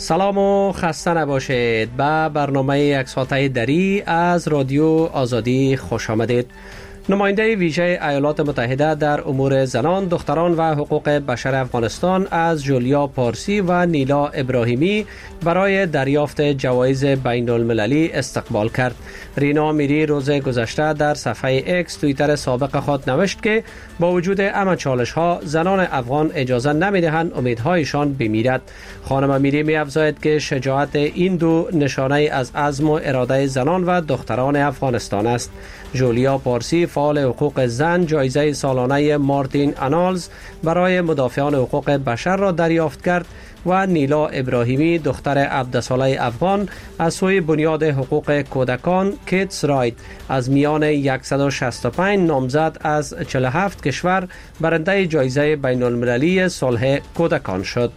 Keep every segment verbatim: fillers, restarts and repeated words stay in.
سلام و خسته نباشید. به برنامه یک ساعته دری از رادیو آزادی خوش آمدید. نماینده ویژه ایالات متحده در امور زنان، دختران و حقوق بشر افغانستان از جولیا پارسی و نیلا ابراهیمی برای دریافت جوایز بین المللی استقبال کرد. رینا میری روز گذشته در صفحه اکس توییتر سابق خود نوشت که با وجود همه چالش ها زنان افغان اجازه نمیدهند امیدهایشان بمیرد. خانم میری می افزاید که شجاعت این دو نشانه از عزم و اراده زنان و دختران افغانستان است. جولیا پارسی فعال حقوق زن جایزه سالانه مارتین آنالز برای مدافعان حقوق بشر را دریافت کرد و نیلا ابراهیمی دختر عبدالصالح افغان از سوی بنیاد حقوق کودکان کیدز رایت از میان صد و شصت و پنج نامزد از چهل و هفت کشور برنده جایزه بین المللی صلح کودکان شد.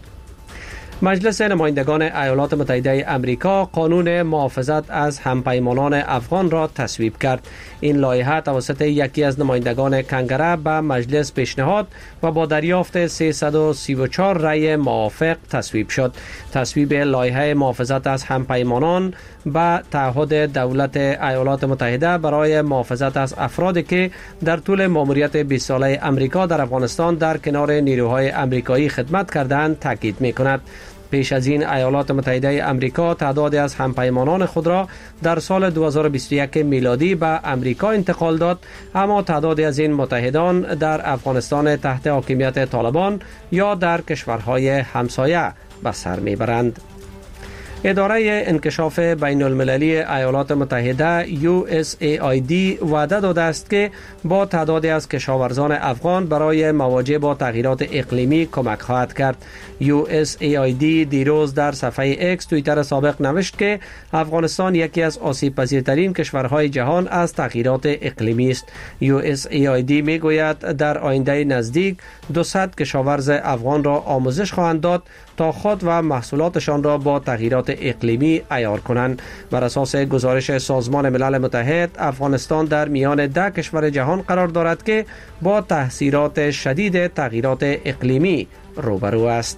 مجلس نمایندگان ایالات متحده امریکا قانون محافظت از همپیمانان افغان را تصویب کرد. این لایحه توسط یکی از نمایندگان کنگره به مجلس پیشنهاد و با دریافت سیصد و سی و چهار رأی موافق تصویب شد. تصویب لایحه محافظت از همپیمانان به تعهد دولت ایالات متحده برای محافظت از افرادی که در طول ماموریت بیست ساله امریکا در افغانستان در کنار نیروهای امریکایی خدمت کردند تاکید می‌کند. پیش از این ایالات متحده امریکا تعدادی از همپیمانان خود را در سال دو هزار و بیست و یک میلادی به امریکا انتقال داد، اما تعدادی از این متحدان در افغانستان تحت حاکمیت طالبان یا در کشورهای همسایه به سر میبرند. اداره انکشاف بین المللی ایالات متحده یو اس ای آی دی وعده داده است که با تعدادی از کشاورزان افغان برای مواجه با تغییرات اقلیمی کمک خواهد کرد. یو اس ای آی دی دیروز در صفحه اکس توییتر سابق نوشت که افغانستان یکی از آسیب پذیرترین کشورهای جهان از تغییرات اقلیمی است. یو اس ای آی دی می گوید در آینده نزدیک دویست کشاورز افغان را آموزش خواهند داد تا خود و محصولاتشان را با تغییرات اقلیمی عیار کنند. بر اساس گزارش سازمان ملل متحد، افغانستان در میان ده کشور جهان قرار دارد که با تاثیرات شدید تغییرات اقلیمی روبرو است.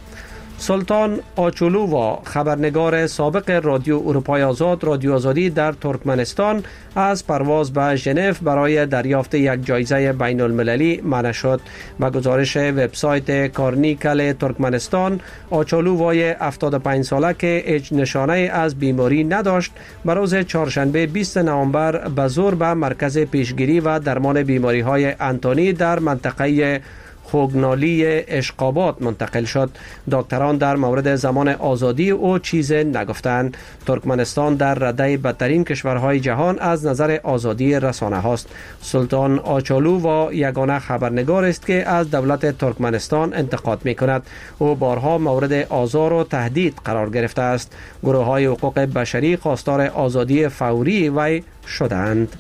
سلطان آچولووا، خبرنگار سابق رادیو اروپای آزاد رادیو آزادی در ترکمنستان، از پرواز به ژنو برای دریافت یک جایزه بین المللی منع شد. با گزارش وبسایت کارنیکل ترکمنستان، آچولووای هفتاد و پنج ساله که هیچ نشانه از بیماری نداشت، به روز چهارشنبه بیست نوامبر به زور به مرکز پیشگیری و درمان بیماری های انتونی در منطقه خوگنالی اشقابات منتقل شد. دکتران در مورد زمان آزادی او چیز نگفتند. ترکمنستان در رده بدترین کشورهای جهان از نظر آزادی رسانه هاست. سلطان آچولووا یگانه خبرنگار است که از دولت ترکمنستان انتقاد می کند. او بارها مورد آزار و تهدید قرار گرفته است. گروه های حقوق بشری خواستار آزادی فوری وی شدند.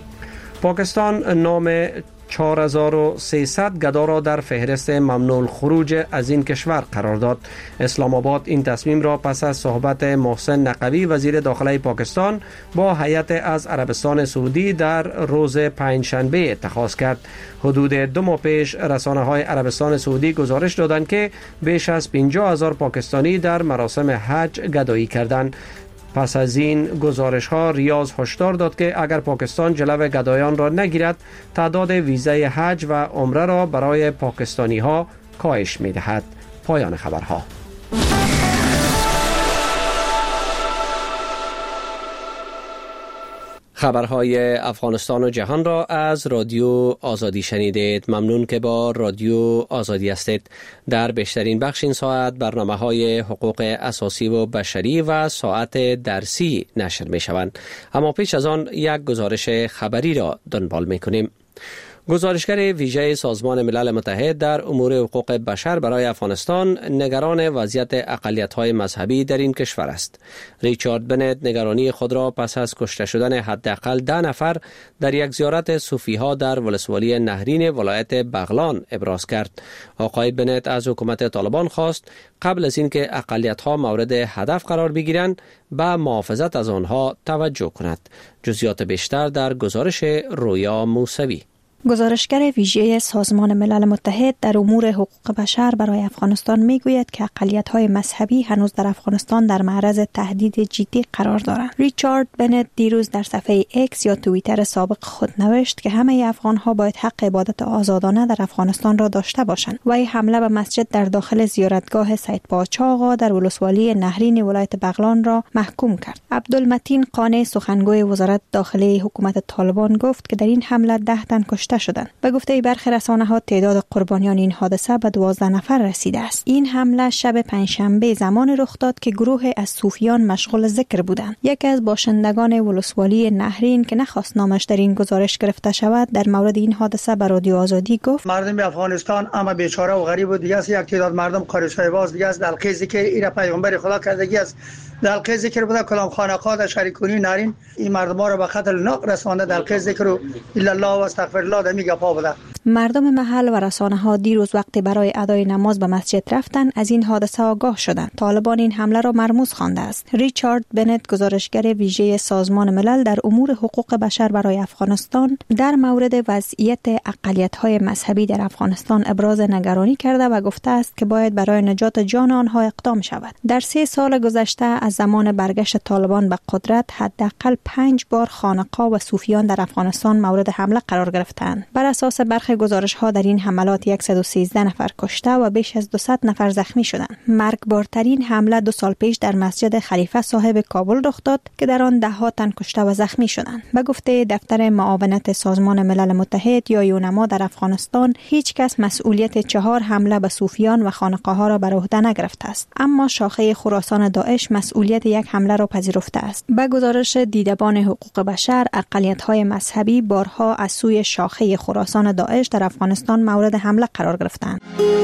پاکستان نام چهار هزار و سیصد گدا را در فهرست ممنوع الخروج از این کشور قرار داد. اسلام آباد این تصمیم را پس از صحبت محسن نقوی وزیر داخله پاکستان با هیئت از عربستان سعودی در روز پنجشنبه اتخاذ کرد. حدود دو ماه پیش رسانه‌های عربستان سعودی گزارش دادند که بیش از پنجاه هزار پاکستانی در مراسم حج گدایی کردند. پس از این گزارش ها ریاض هشدار داد که اگر پاکستان جلو گدایان را نگیرد، تعداد ویزای حج و عمره را برای پاکستانی ها کاهش می دهد. پایان خبرها. خبرهای افغانستان و جهان را از رادیو آزادی شنیدید. ممنون که با رادیو آزادی هستید. در بیشترین بخش این ساعت برنامه های حقوق اساسی و بشری و ساعت درسی نشر می شوند. اما پیش از آن یک گزارش خبری را دنبال می کنیم. گزارشگر ویژه سازمان ملل متحد در امور حقوق بشر برای افغانستان نگران وضعیت اقلیت‌های مذهبی در این کشور است. ریچارد بنت نگرانی خود را پس از کشته شدن حداقل ده نفر در یک زیارت صوفی‌ها در ولسوالی نهرین ولایت بغلان ابراز کرد. آقای بنت از حکومت طالبان خواست قبل از اینکه اقلیت‌ها مورد هدف قرار بگیرند به محافظت از آنها توجه کند. جزئیات بیشتر در گزارش رویا موسوی. گزارشگر ویژه سازمان ملل متحد در امور حقوق بشر برای افغانستان میگوید که اقلیت‌های مذهبی هنوز در افغانستان در معرض تهدید جدی قرار دارند. ریچارد بنت دیروز در صفحه ایکس یا توییتر سابق خود نوشت که همه افغان‌ها باید حق عبادت آزادانه در افغانستان را داشته باشند. وی حمله به مسجد در داخل زیارتگاه سید پاچا آقا در ولسوالی نهرین ولایت بغلان را محکوم کرد. عبدالمتین قانع سخنگوی وزارت داخلی حکومت طالبان گفت که در این حمله ده تن کشته شدند. به گفته برخی رسانه‌ها تعداد قربانیان این حادثه به دوازده نفر رسیده است. این حمله شب پنجشنبه زمان رخ داد که گروه از صوفیان مشغول ذکر بودند. یکی از باشندگان ولسوالی نهرین که نخواست نامش در این گزارش گرفته شود در مورد این حادثه به رادیو آزادی گفت: مردم افغانستان اما بیچاره و غریب و دیگه است. یک تعداد مردم قاری‌های باز دیگه است. دلقیزی که ایرا پیغمبر خدا کردگی است. دلقی ذکر بوده کلام خانقاه در شریکونی نارین این مردم ها را به قتل ناق رسانده. دلقی ذکر و الا الله و استغفر الله در میگه پا بوده. مردم محل و رسانه ها دیروز وقتی برای ادای نماز به مسجد رفتن از این حادثه آگاه شدند. طالبان این حمله را مرموز خوانده است. ریچارد بنت گزارشگر ویژه سازمان ملل در امور حقوق بشر برای افغانستان در مورد وضعیت اقلیت‌های مذهبی در افغانستان ابراز نگرانی کرده و گفته است که باید برای نجات جان آنها اقدام شود. در سه سال گذشته از زمان برگشت طالبان به قدرت حداقل پنج بار خانقاه و صوفیان در افغانستان مورد حمله قرار گرفتند. بر اساس برخی گزارش‌ها در این حملات صد و سیزده نفر کشته و بیش از دویست نفر زخمی شدند. مرگبارترین حمله دو سال پیش در مسجد خلیفه صاحب کابل رخ داد که در آن ده ها تن کشته و زخمی شدند. به گفته دفتر معاونت سازمان ملل متحد یا یونما در افغانستان هیچ کس مسئولیت چهار حمله به صوفیان و خانقاه‌ها را بر عهده نگرفته است، اما شاخه خراسان داعش مسئولیت یک حمله را پذیرفته است. به گزارش دیدبان حقوق بشر، اقلیت‌های مذهبی بارها از سوی شاخه خراسان داعش در افغانستان مورد حمله قرار گرفتند.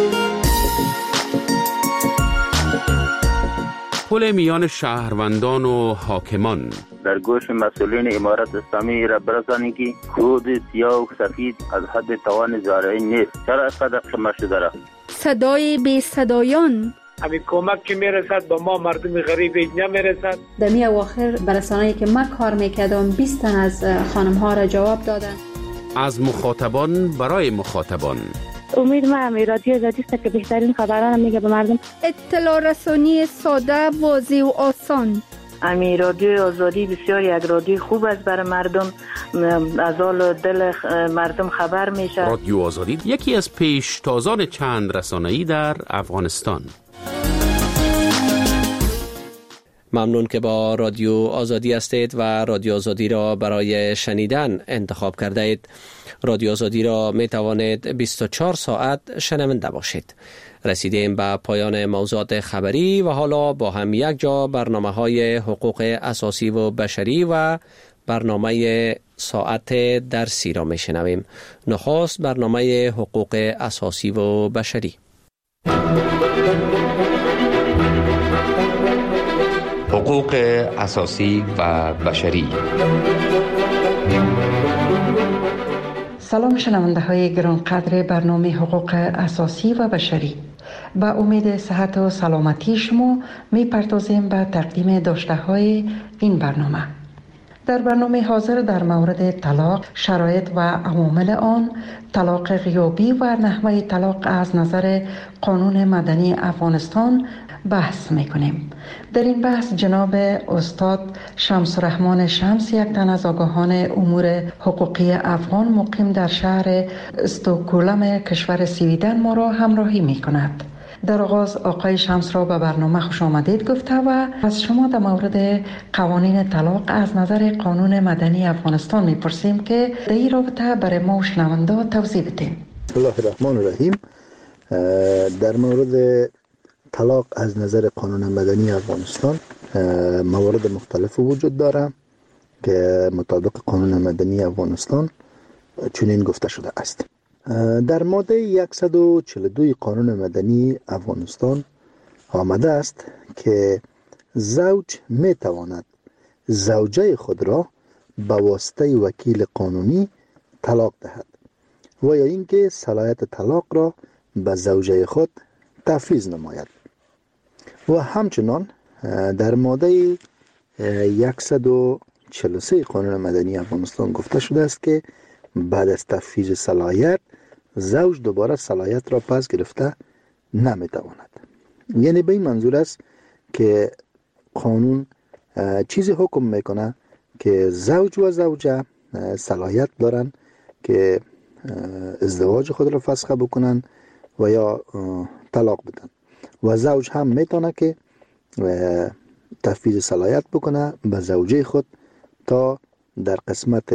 پل میان شهروندان و حاکمان در گوش مسئولین امارت اسلامی را برسانید که کود سیاه و سفید از حد توان زارعی نیست. چرا اینقدر شما شده را؟ صدای بی صدایان همین کمک که میرسد به ما مردم غریب نمیرسد. در می اواخر برسانه‌ای که ما کار میکردم بیست تن از خانم ها را جواب دادن. از مخاطبان برای مخاطبان. امید ما همی رادیو آزادی است که بهترین خبران میگه به مردم. اطلاع رسانی ساده، واضح و آسان. امی رادیو آزادی بسیار یک رادیو خوب است برای مردم، از حال دل مردم خبر میشه. رادیو آزادی یکی از پیشتازان چند رسانه‌ای در افغانستان. ممنون که با رادیو آزادی هستید و رادیو آزادی را برای شنیدن انتخاب کرده اید. رادیو آزادی را می توانید بیست و چهار ساعت شنونده باشید. رسیدیم به پایان موضوعات خبری و حالا با هم یک جا برنامه های حقوق اساسی و بشری و برنامه ساعت درسی را می شنویم. نخست برنامه حقوق اساسی و بشری. حقوق اساسی و بشری. سلام شنونده های گرانقدر برنامه حقوق اساسی و بشری. با امید صحت و سلامتی شما می پردازیم به تقدیم داشته های این برنامه. در برنامه حاضر در مورد طلاق، شرایط و عوامل آن، طلاق غیابی و نحوه طلاق از نظر قانون مدنی افغانستان بحث میکنیم. در این بحث جناب استاد شمس الرحمن شمس، یک تن از آگاهان امور حقوقی افغان مقیم در شهر استکهلم کشور سویدن ما را همراهی میکند. در آغاز آقای شمس را به برنامه خوش آمدید گفته و از شما در مورد قوانین طلاق از نظر قانون مدنی افغانستان میپرسیم که در این رابطه برای ما و شنونده توضیح بدیم. بسم الله الرحمن الرحیم. در مورد طلاق از نظر قانون مدنی افغانستان موارد مختلف وجود داره که مطابق قانون مدنی افغانستان چنین گفته شده است. در ماده صد و چهل و دو قانون مدنی افغانستان آمده است که زوج می تواند زوجه خود را به واسطه وکیل قانونی طلاق دهد و یا اینکه صلاحیت طلاق را به زوجه خود تفویض نماید. و همچنان در ماده صد و چهل و سه قانون مدنی افغانستان گفته شده است که بعد از تفویض صلاحیت زوج دوباره صلاحیت را پس گرفته نمیتواند. یعنی به این منظور است که قانون چیزی حکم میکنه که زوج و زوجه صلاحیت دارن که ازدواج خود را فسخ بکنن و یا طلاق بدن و زوج هم میتونه که تفویض صلاحیت بکنه به زوجه خود تا در قسمت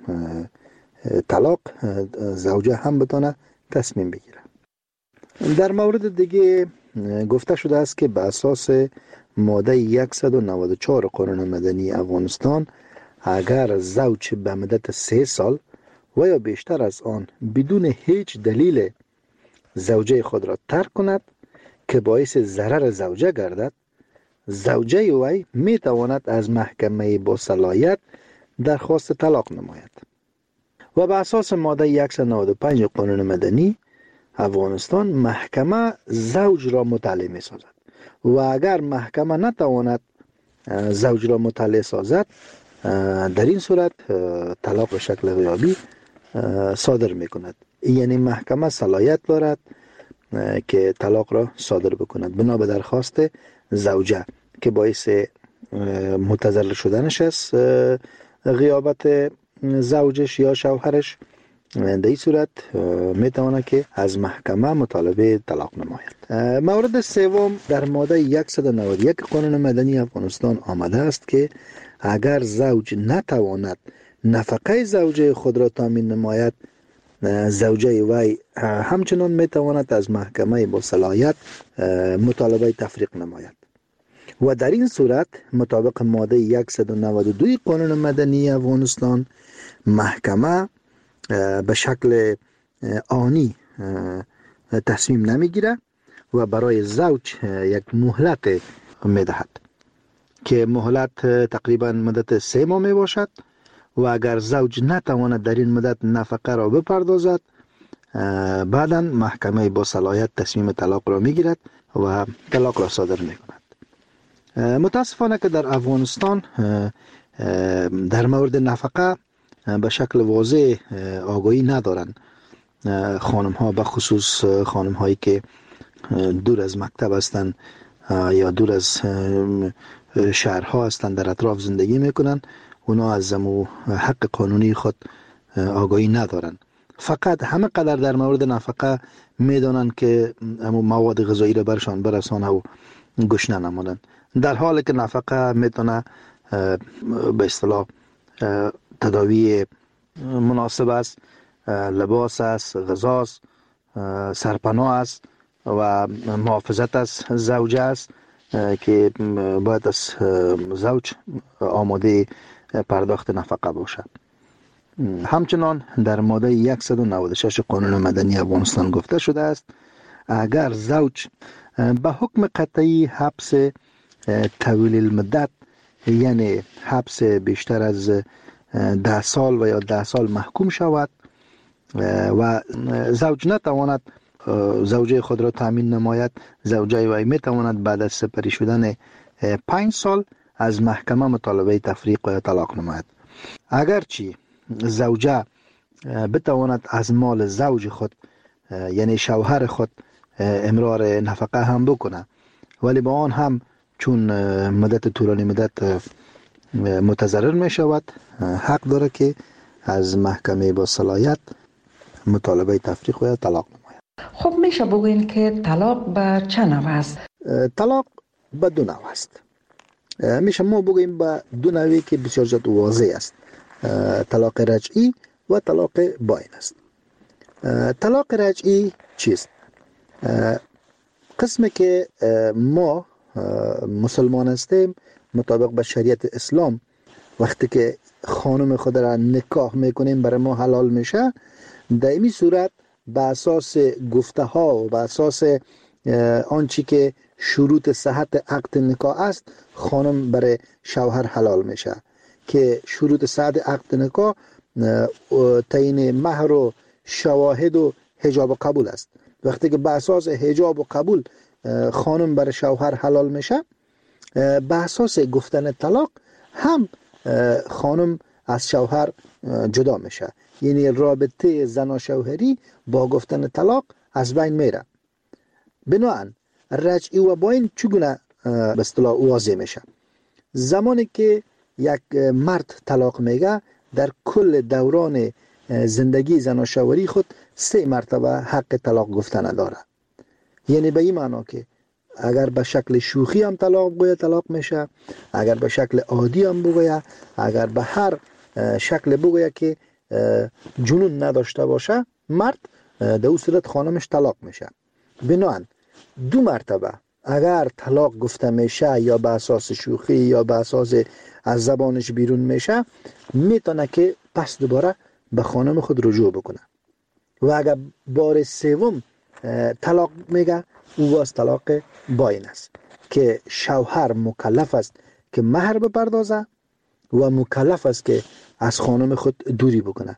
طلاق زوجه هم بتونه تصمیم بگیره. در مورد دیگه گفته شده است که به اساس ماده صد و نود و چهار قانون مدنی افغانستان اگر زوج به مدت سه سال و یا بیشتر از آن بدون هیچ دلیل زوجه خود را ترک کند که باعث ضرر زوجه گردد، زوجه وی می تواند از محکمه با صلاحیت درخواست طلاق نماید. و به اساس ماده صد و نود و پنج قانون مدنی افغانستان محکمه زوج را مطلع می سازد و اگر محکمه نتواند زوج را مطلع سازد در این صورت طلاق به شکل غیابی صادر می کند. یعنی محکمه صلاحیت دارد که طلاق را صادر بکند بنا به درخواست زوجه که باعث متضرر شدنش است غیابت زوجش یا شوهرش. در این صورت می تواند که از محکمه مطالبه طلاق نماید. مورد سوم در ماده صد و نود و یک قانون مدنی افغانستان آمده است که اگر زوج نتواند نفقه زوجه خود را تامین نماید، زوجه وی همچنان می تواند از محکمه با صلاحیت مطالبه تفریق نماید و در این صورت مطابق ماده صد و نود و دو قانون مدنی افغانستان محکمه به شکل آنی تصمیم نمیگیره و برای زوج یک مهلت می دهد که مهلت تقریبا مدت سه ماه می باشد و اگر زوج نتواند در این مدت نفقه را بپردازد بعدا محکمه با صلاحیت تصمیم طلاق را می گیرد و طلاق را صادر می کند. متاسفانه که در افغانستان در مورد نفقه به شکل واضح آگاهی ندارن خانم ها، به خصوص خانم هایی که دور از مکتب هستند یا دور از شهرها هستند در اطراف زندگی میکنن. اونا از زمو حق قانونی خود آگاهی ندارن، فقط همه قدر در مورد نفقه میدانن که امو مواد غذایی را برشان برسانه و گشنه نمانن، در حالی که نفقه میتونه به اصطلاح تداوی مناسب است، لباس است، غذا است، سرپناه است و محافظت از زوجه است که باید از زوج آماده پرداخت نفقه باشد. همچنان در ماده صد و نود و شش قانون مدنی افغانستان گفته شده است اگر زوج به حکم قطعی حبس طویل المدت یعنی حبس بیشتر از ده سال و یا ده سال محکوم شود و زوج نتواند زوجه خود را تامین نماید، زوجه وی می تواند بعد از سپری شدن پنج سال از محکمه مطالبه تفریق و طلاق نماید. اگرچه زوجه بتواند از مال زوج خود یعنی شوهر خود امرار نفقه هم بکنه، ولی با آن هم چون مدت طولانی مدت متضرر می شود حق داره که از محکمه با صلاحیت مطالبه تفریق و طلاق نماید. خب میشه بگوین که طلاق به چه نوع است؟ طلاق به دو نوع است. میشه ما بگوییم به دو نوعی که بسیار زیاد واضح است، طلاق رجعی و طلاق باین است. طلاق رجعی چیست؟ قسمی که ما مسلمان هستیم مطابق به شریعت اسلام وقتی که خانم خود را نکاح میکنیم برای ما حلال میشه، در این صورت به اساس گفته ها و به اساس آنچه که شروط صحت عقد نکاح است خانم برای شوهر حلال میشه که شروط صحت عقد نکاح تعیین مهر و شواهد و حجاب و قبول است. وقتی که به اساس حجاب و قبول خانم برای شوهر حلال میشه، به اساس گفتن طلاق هم خانم از شوهر جدا میشه. یعنی رابطه زن و شوهری با گفتن طلاق از بین میره. بنابراین رجعی و باین چگونه به اصطلاح واضح میشه؟ زمانی که یک مرد طلاق میگه در کل دوران زندگی زن و شوهری خود سه مرتبه حق طلاق گفتن داره. یعنی به این معنا که اگر به شکل شوخی هم طلاق بگوید طلاق میشه، اگر به شکل عادی هم بگوید، اگر به هر شکل بگوید که جنون نداشته باشه، مرد در اون صورت خانمش طلاق میشه. بنابراین دو مرتبه اگر طلاق گفته میشه یا به اساس شوخی یا به اساس از زبانش بیرون میشه، میتونه که پس دوباره به خانم خود رجوع بکنه. و اگر بار سوم طلاق میگه، او باز طلاق باین است که شوهر مکلف است که مهر بپردازه و مکلف است که از خانم خود دوری بکنه.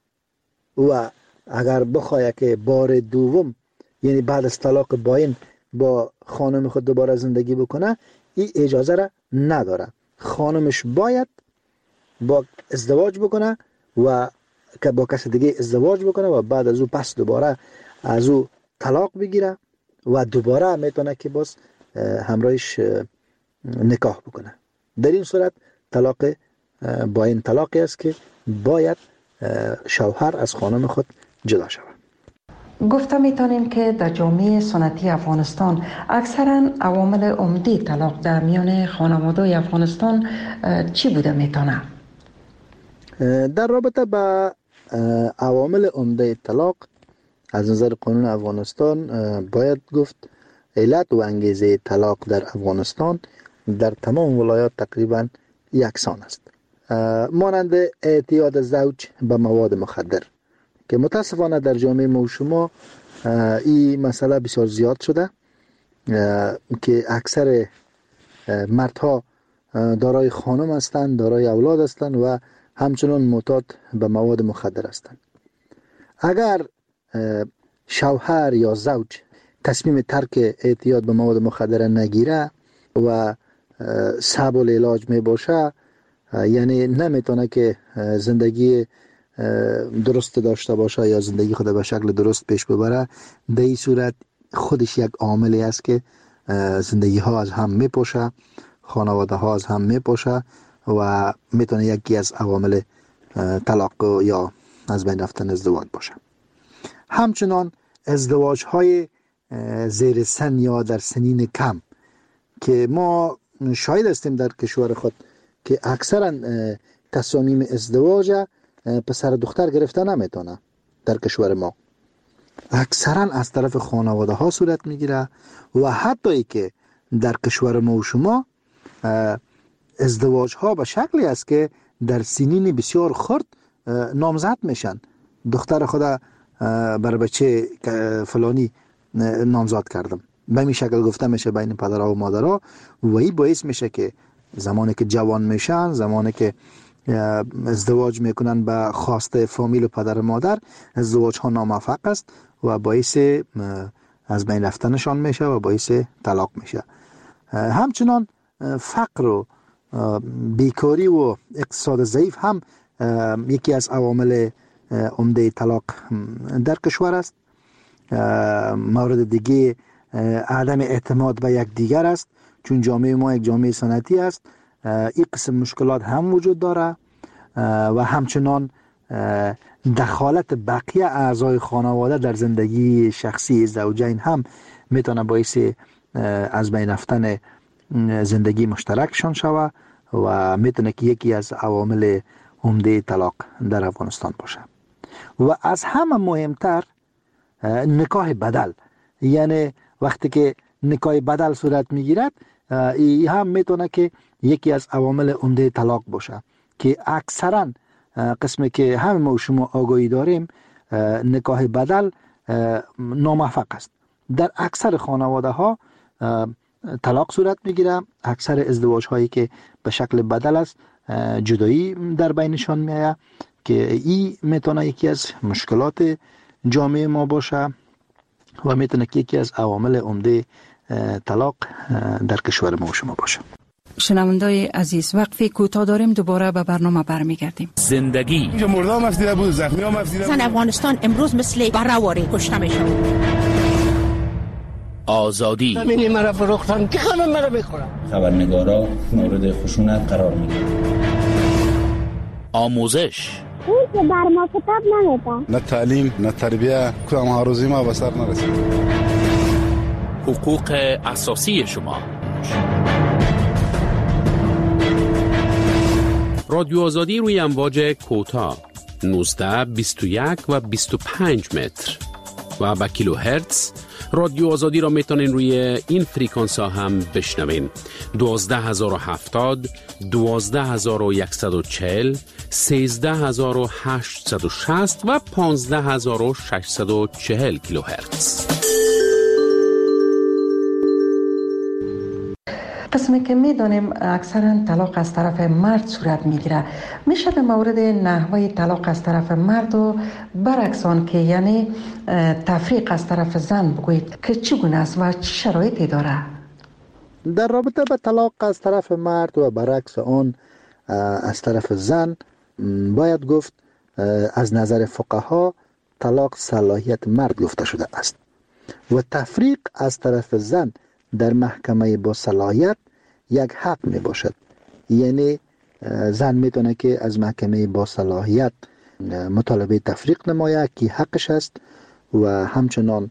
و اگر بخواه که بار دوم یعنی بعد از طلاق باین با خانم خود دوباره زندگی بکنه، این اجازه را نداره. خانمش باید با ازدواج بکنه و که با کس دیگه ازدواج بکنه و بعد از او پس دوباره از او طلاق بگیره و دوباره میتونه که باز همراهش نکاح بکنه. در این صورت طلاق باین طلاقی است که باید شوهر از خانم خود جدا شود. گفته میتونیم که در جامعه سنتی افغانستان اکثرا عوامل عمده طلاق در میان خانواده‌های افغانستان چی بوده میتونه؟ در رابطه با عوامل عمده طلاق از نظر قانون افغانستان باید گفت علت و انگیزه طلاق در افغانستان در تمام ولایات تقریبا یکسان است، مانند اعتیاد زوج به مواد مخدر که متاسفانه در جامعه ما و شما این مسئله بسیار زیاد شده که اکثر مردها دارای خانم هستند، دارای اولاد هستند و همچنان معتاد به مواد مخدر هستند. اگر شوهر یا زوج تصمیم ترک اعتیاد به مواد مخدر نگیره و صعب العلاج می باشه، یعنی نمیتونه که زندگی درست داشته باشه یا زندگی خود به شکل درست پیش ببره، در این صورت خودش یک عاملی است که زندگی ها از هم میپاشه، خانواده ها از هم میپاشه و میتونه یکی از عوامل طلاق یا از بین رفتن ازدواج باشه. همچنان ازدواج های زیر سن یا در سنین کم که ما شاهد هستیم در کشور خود که اکثرا تصامیم ازدواج پسر دختر گرفته نمیتونه. در کشور ما اکثرا از طرف خانواده ها صورت میگیره و حتی ای که در کشور ما و شما ازدواج ها به شکلی است که در سنین بسیار خرد نامزد میشن. دختر خدا بر بچه فلانی نامزد کردم، به این شکل گفته میشه بین پدرها و مادرها و این باعث میشه که زمانی که جوان میشن، زمانی که ازدواج میکنن به خواسته فامیل و پدر و مادر، ازدواج ها ناموفق است و باعث از بین رفتنشان میشه و باعث طلاق میشه. همچنان فقر و بیکاری و اقتصاد ضعیف هم یکی از عوامل عمده طلاق در کشور است. مورد دیگه عدم اعتماد به یک دیگر است، چون جامعه ما یک جامعه سنتی است. این قسم مشکلات هم وجود داره و همچنان دخالت بقیه اعضای خانواده در زندگی شخصی زوجین هم میتونه باعث از بین رفتن زندگی مشترکشان شود و میتونه که یکی از عوامل عمده طلاق در افغانستان باشه. و از همه مهمتر نکاح بدل، یعنی وقتی که نکاح بدل صورت میگیرد، این هم میتونه که یکی از عوامل عمده طلاق باشه که اکثرا قسمی که همه ما و شما آگاهی داریم نکاح بدل ناموفق است. در اکثر خانواده ها طلاق صورت میگیره. اکثر ازدواج هایی که به شکل بدل است جدایی در بینشان میآید که این میتونه یکی از مشکلات جامعه ما باشه و میتونه که یکی از عوامل عمده طلاق در کشور ما و شما باشه. شنوندای عزیز، وقفی کوتاه داریم، دوباره به برنامه برمیگردیم. زندگی اینجا مردم افسیده بود، زخمی هم افسیده بود. زن افغانستان امروز مثل بره‌واری کشته میشه. آزادی زمینی مرا فروختن که همه مرا میخورن. خبرنگارا مورد خشونت قرار میگیرن. آموزش اون که بر ما کتاب نمیده. نه تعلیم نه تربیه، کدام ها روزی ما به سر نرسید. حقوق اساسی شما. رادیو آزادی روی امواج کوتاه نوزده، بیست و یک و بیست و پنج متر و با کیلو هرتز. رادیو آزادی را میتونین روی این فریکانس ها هم بشنوین: دوازده هزار و هفتاد، دوازده هزار و صد و چهل، سیزده هزار و هشتصد و شصت و پانزده هزار و ششصد و چهل کیلو هرتز. قسمی که میدانیم اکثرا طلاق از طرف مرد صورت میگیره، میشه در مورد نحوه طلاق از طرف مرد و برعکس آن که یعنی تفریق از طرف زن بگویید که چگونه است و چه شرایطی داره؟ در رابطه با طلاق از طرف مرد و برعکس آن از طرف زن باید گفت از نظر فقها طلاق صلاحیت مرد گفته شده است و تفریق از طرف زن در محکمه با صلاحیت یک حق می باشد. یعنی زن میتونه که از محکمه با صلاحیت مطالبه تفریق نماید که حقش است و همچنان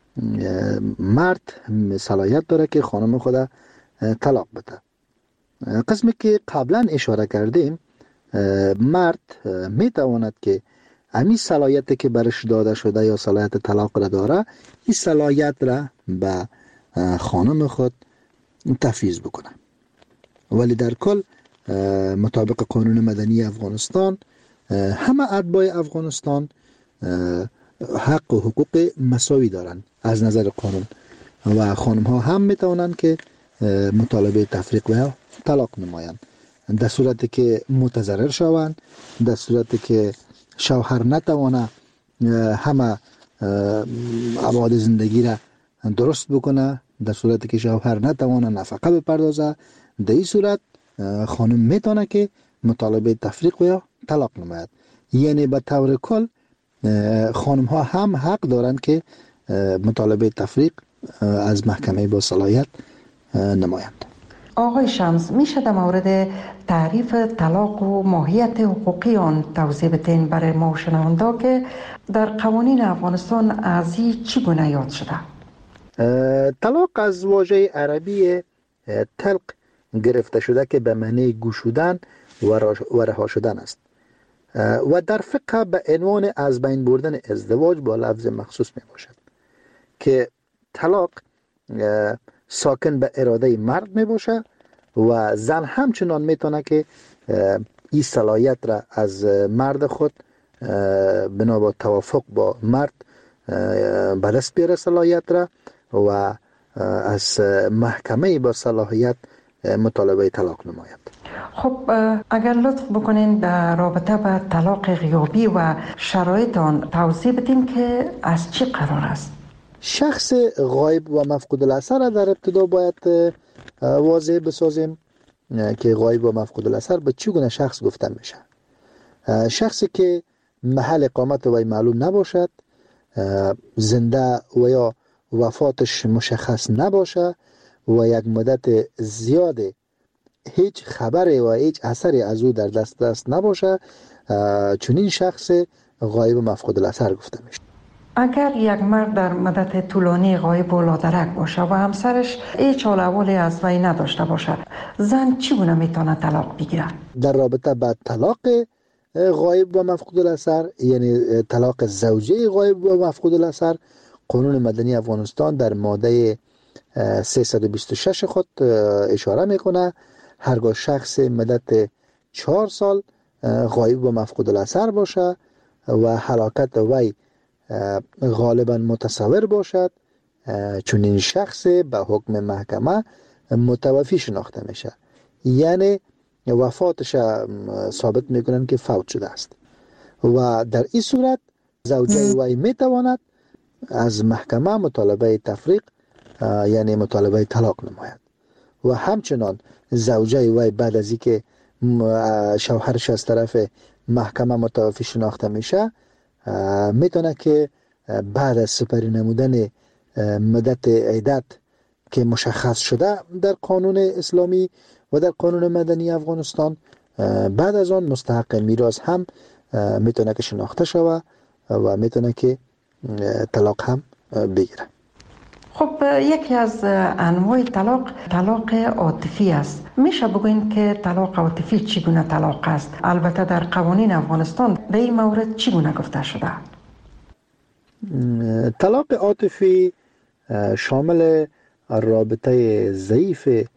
مرد صلاحیت داره که خانم خود طلاق بده. قسمی که قبلا اشاره کردیم، مرد میتواند که همین صلاحیت که برش داده شده یا صلاحیت طلاق را داره، این صلاحیت را به خانم خود تفویض بکنه. ولی در کل مطابق قانون مدنی افغانستان همه اتباع افغانستان حق و حقوق مساوی دارند از نظر قانون و خانم ها هم میتوانند که مطالبه تفریق و طلاق نمایند در صورتی که متضرر شوند، در صورتی که شوهر نتوانه همه ابعاد زندگی را درست بکنه، در صورتی که شوهر نتوانه نفقه بپردازه، در این صورت خانم میتونه که مطالبه تفریق و طلاق نماید. یعنی به طور کل خانم ها هم حق دارند که مطالبه تفریق از محکمه با صلاحیت نمایند. آقای شمس، میشه در مورد تعریف طلاق و ماهیت حقوقی آن توضیح بدین برای ما و شنوندا که در قوانین افغانستان از این چگونه یاد شده؟ طلاق از واژه عربی طلق گرفته شده که به معنی گشودن و رها شدن است و در فقه به عنوان از بین بردن ازدواج با لفظ مخصوص می باشد که طلاق ساکن به اراده مرد می باشه و زن همچنان می تونه که این صلاحیت را از مرد خود بنا با توافق با مرد به دست بیاره صلاحیت را و از محکمه با صلاحیت مطالبه طلاق نماید. خب اگر لطف بکنین در رابطه با طلاق غیابی و شرایط آن توضیح بدین که از چی قرار است؟ شخص غایب و مفقود الاثر در ابتدا باید واضح بسازیم که غایب و مفقود الاثر به چگونه شخص گفته میشه. شخصی که محل اقامت وی معلوم نباشد، زنده و یا وفاتش مشخص نباشه و یک مدت زیاد هیچ خبری و هیچ اثری از او در دست دست نباشه، چون این شخص غایب و مفقود الاثر گفته میشه. اگر یک مرد در مدت طولانی غایب و لادرک باشه و همسرش هیچ حال احوالی از وی نداشته باشه، زن چگونه میتونه طلاق بگیره؟ در رابطه با طلاق غایب و مفقود الاثر، یعنی طلاق زوجه غایب و مفقود الاثر، قانون مدنی افغانستان در ماده سیصد و بیست و شش خود اشاره میکنه هرگاه شخص مدت چهار سال غایب و مفقود الاثر باشه و هلاکت وی غالبا متصور باشد، چون این شخص به حکم محکمه متوفی شناخته میشه، یعنی وفاتش ثابت میکنن که فوت شده است و در این صورت زوجه وی میتواند از محکمه مطالبه تفریق یعنی مطالبه طلاق نماید و همچنان زوجه وی بعد از اینکه شوهرش از طرف محکمه متوفی شناخته میشه میتونه که بعد از سپری نمودن مدت عدت که مشخص شده در قانون اسلامی و در قانون مدنی افغانستان، بعد از آن مستحق میراث هم میتونه که شناخته شوه و میتونه که طلاق هم بگیره. خب یکی از انواع طلاق طلاق عاطفی است. میشه بگوین که طلاق عاطفی چگونه طلاق است؟ البته در قوانین افغانستان در این مورد چگونه گفته شده؟ طلاق عاطفی شامل رابطه ضعیف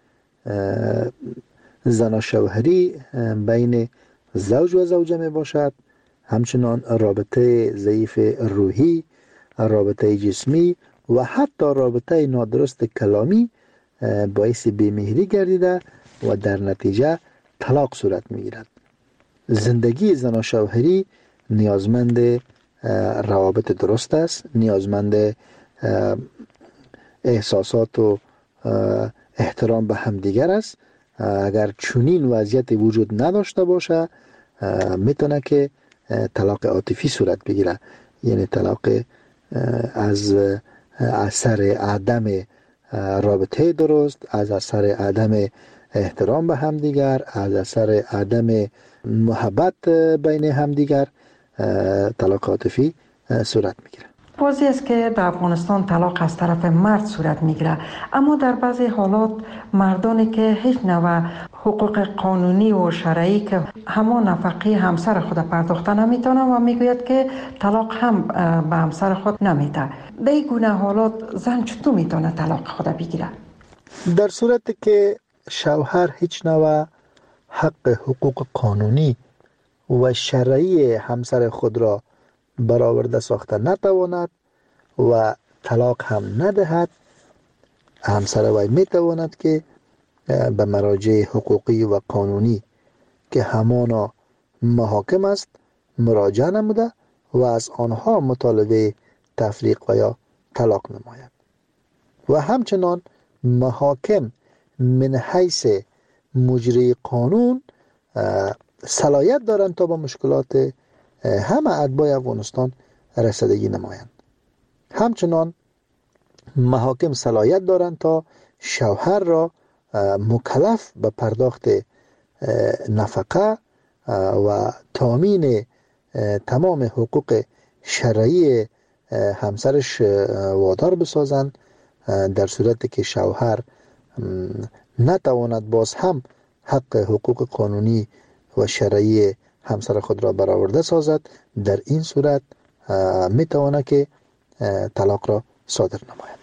زن شوهری بین زوج و زوجه می باشد، همچنان رابطه ضعیف روحی، رابطه جسمی و حتی رابطه نادرست کلامی باعث بیمهری گردیده و در نتیجه طلاق صورت می گیرد. زندگی زن و شوهری نیازمند روابط درست است، نیازمند احساسات و احترام به همدیگر است. اگر چنین وضعیت وجود نداشته باشه میتونه که طلاق عاطفی صورت بگیره، یعنی طلاق از اثر عدم رابطه درست، از اثر عدم احترام به همدیگر، از اثر عدم محبت بین همدیگر طلاق عاطفی صورت میگیره. واضح است که در افغانستان طلاق از طرف مرد صورت میگیره، اما در بعضی حالات مردانی که هیچ نوع حقوق قانونی و شرعی که همان نفقه همسر خود پرداخته نمیتونه و میگوید که طلاق هم به همسر خود نمیده. در این گونه حالات زن چطور میتونه طلاق خود بگیره؟ در صورتی که شوهر هیچ نوع حق حقوق قانونی و شرعی همسر خود را برآورده ساخته نتواند و طلاق هم ندهد، همسر وی میتواند که به مراجع حقوقی و قانونی که همانا محاکم است مراجعه نموده و از آنها مطالبه تفریق و یا طلاق نماید. و همچنان محاکم من حیث مجری قانون صلاحیت دارند تا با مشکلات همه اتباع افغانستان رسیدگی نمایند. همچنان محاکم صلاحیت دارند تا شوهر را مکلف به پرداخت نفقه و تامین تمام حقوق شرعی همسرش وادار بسازند، در صورتی که شوهر نتواند باز هم حق حقوق قانونی و شرعی همسر خود را برآورده سازد. در این صورت میتواند که طلاق را صادر نماید.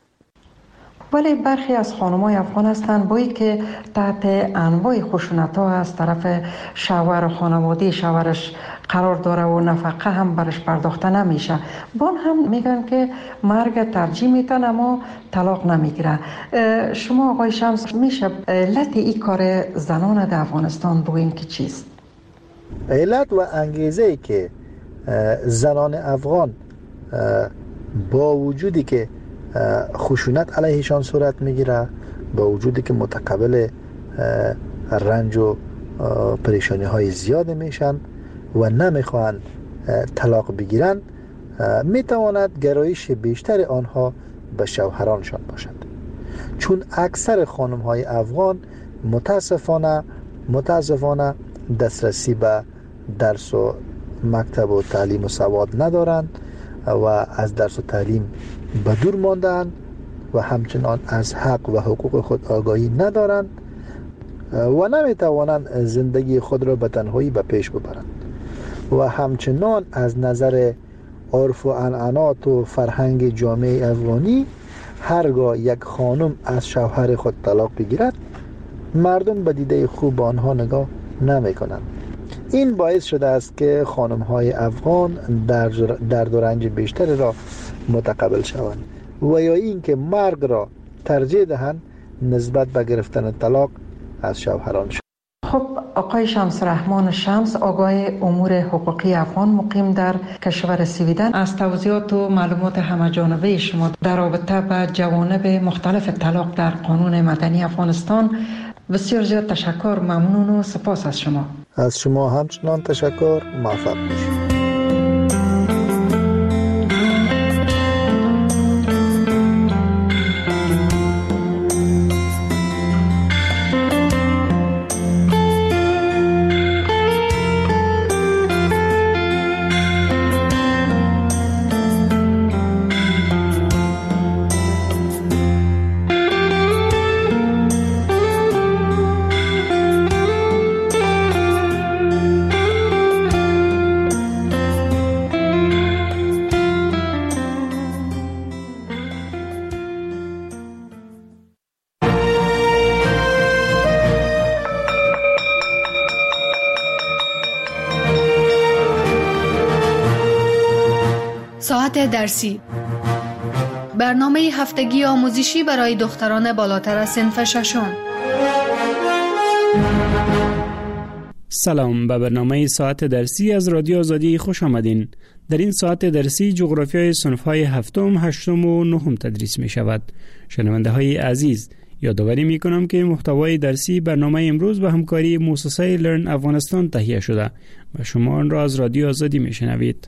ولی برخی از خانم‌های افغان هستند بایی که تحت انواع خشونت‌ها از طرف شوهر و خانواده شوهرش قرار داره و نفقه هم برش پرداخته نمیشه، بان هم میگن که مرگ ترجیح میتن اما طلاق نمیگیره. شما آقای شمس میشه علت این کار زنان در افغانستان بگوین که چیست؟ علت و انگیزه که زنان افغان با وجودی که خشونت علیهشان صورت میگیره، با وجودی که متقبل رنج و پریشانی های زیاد میشن و نمیخوان طلاق بگیرن، میتواند گرایش بیشتر آنها به شوهرانشان باشد. چون اکثر خانم های افغان متاسفانه متاسفانه دسترسی به درس و مکتب و تعلیم و سواد ندارند و از درس و تعلیم به دور ماندند و همچنان از حق و حقوق خود آگاهی ندارند و نمیتوانند زندگی خود را به تنهایی به پیش ببرند و همچنان از نظر عرف و عنعنات و فرهنگ جامعه افغانی هرگاه یک خانم از شوهر خود طلاق بگیرد مردم به دیده خوب آنها نگاه نمی کنند. این باعث شده است که خانم های افغان درد و رنج بیشتر را متقبل شوند و یا این که مرگ را ترجیح دهند نسبت به گرفتن طلاق از شوهرانشان. خب آقای شمس رحمان شمس، آگاه امور حقوقی افغان مقیم در کشور سویدن، از توضیحات و معلومات همه‌جانبه شما در رابطه با جوانب مختلف طلاق در قانون مدنی افغانستان بسیار زیاد تشکر، ممنون و سپاس از شما. از شما همچنان تشکر، موفق باشید. ساعت درسی، برنامه هفتگی آموزشی برای دختران بالاتر از صنف ششم. سلام، به برنامه ساعت درسی از رادیو آزادی خوش آمدین. در این ساعت درسی جغرافیای صنف‌های هفتم، هشتم و نهم تدریس می شود. شنونده های عزیز، یادآوری می کنم که محتوای درسی برنامه امروز به همکاری مؤسسه لرن افغانستان تهیه شده و شما آن را از رادیو آزادی می شنوید.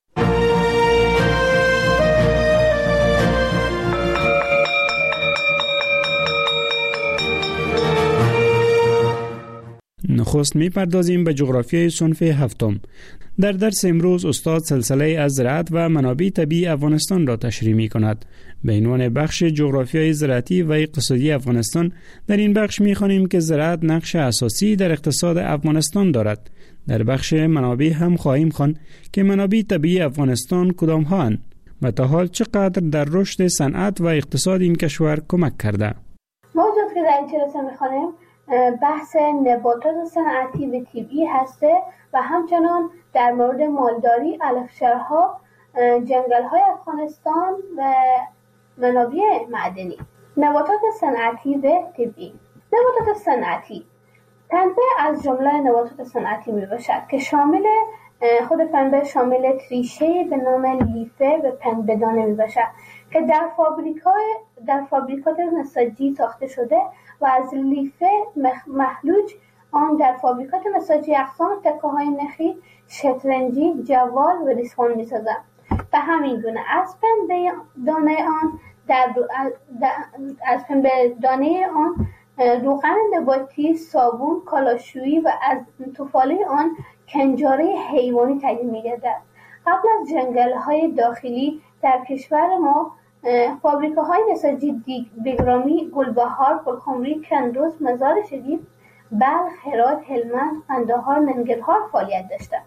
نخست می پردازیم به جغرافیای صنف هفتم. در درس امروز استاد سلسله از زراعت و منابع طبیعی افغانستان را تشریح می کند. به عنوان بخش جغرافیای زراعتی و اقتصادی افغانستان، در این بخش می خوانیم که زراعت نقش اساسی در اقتصاد افغانستان دارد. در بخش منابع هم خواهیم خواند که منابع طبیعی افغانستان کدام ها اند و تا حال چقدر در رشد صنعت و اقتصاد این کشور کمک کرده. موضوعی که در این جلسه می خوانیم بحث نباتات صنعتی و طبیعی هسته و همچنان در مورد مالداری، علفشارها، جنگل‌های افغانستان و منابع معدنی. نباتات صنعتی و طبیعی. نباتات صنعتی پنبه از جمله نباتات صنعتی می باشد که شامل خود پنبه شامل تریشه به نام لیفه و پنبه دانه می باشد که در فابریکای در فابریکات نساجی ساخته شده و از لیفه مخلوج آن در فابریکات نساجی اقسام تکه‌های نخی، شطرنجی، جوال و ریسمان می سازند. به همین گونه از پنبه دانه آن در از پنبه دانه آن روغن نباتی، صابون، کالاشویی و از توفاله آن کنجاره حیوانی تهیه می‌گردد. قبل از جنگل‌های داخلی در کشور ما فابریکه‌های نساجی دیگ، بگرامی، گلبهار، گلخمری، کندوز، مزار شریف، بلخ، هرات، هلمند، قندهار، ننگرهار فعالیت داشتند.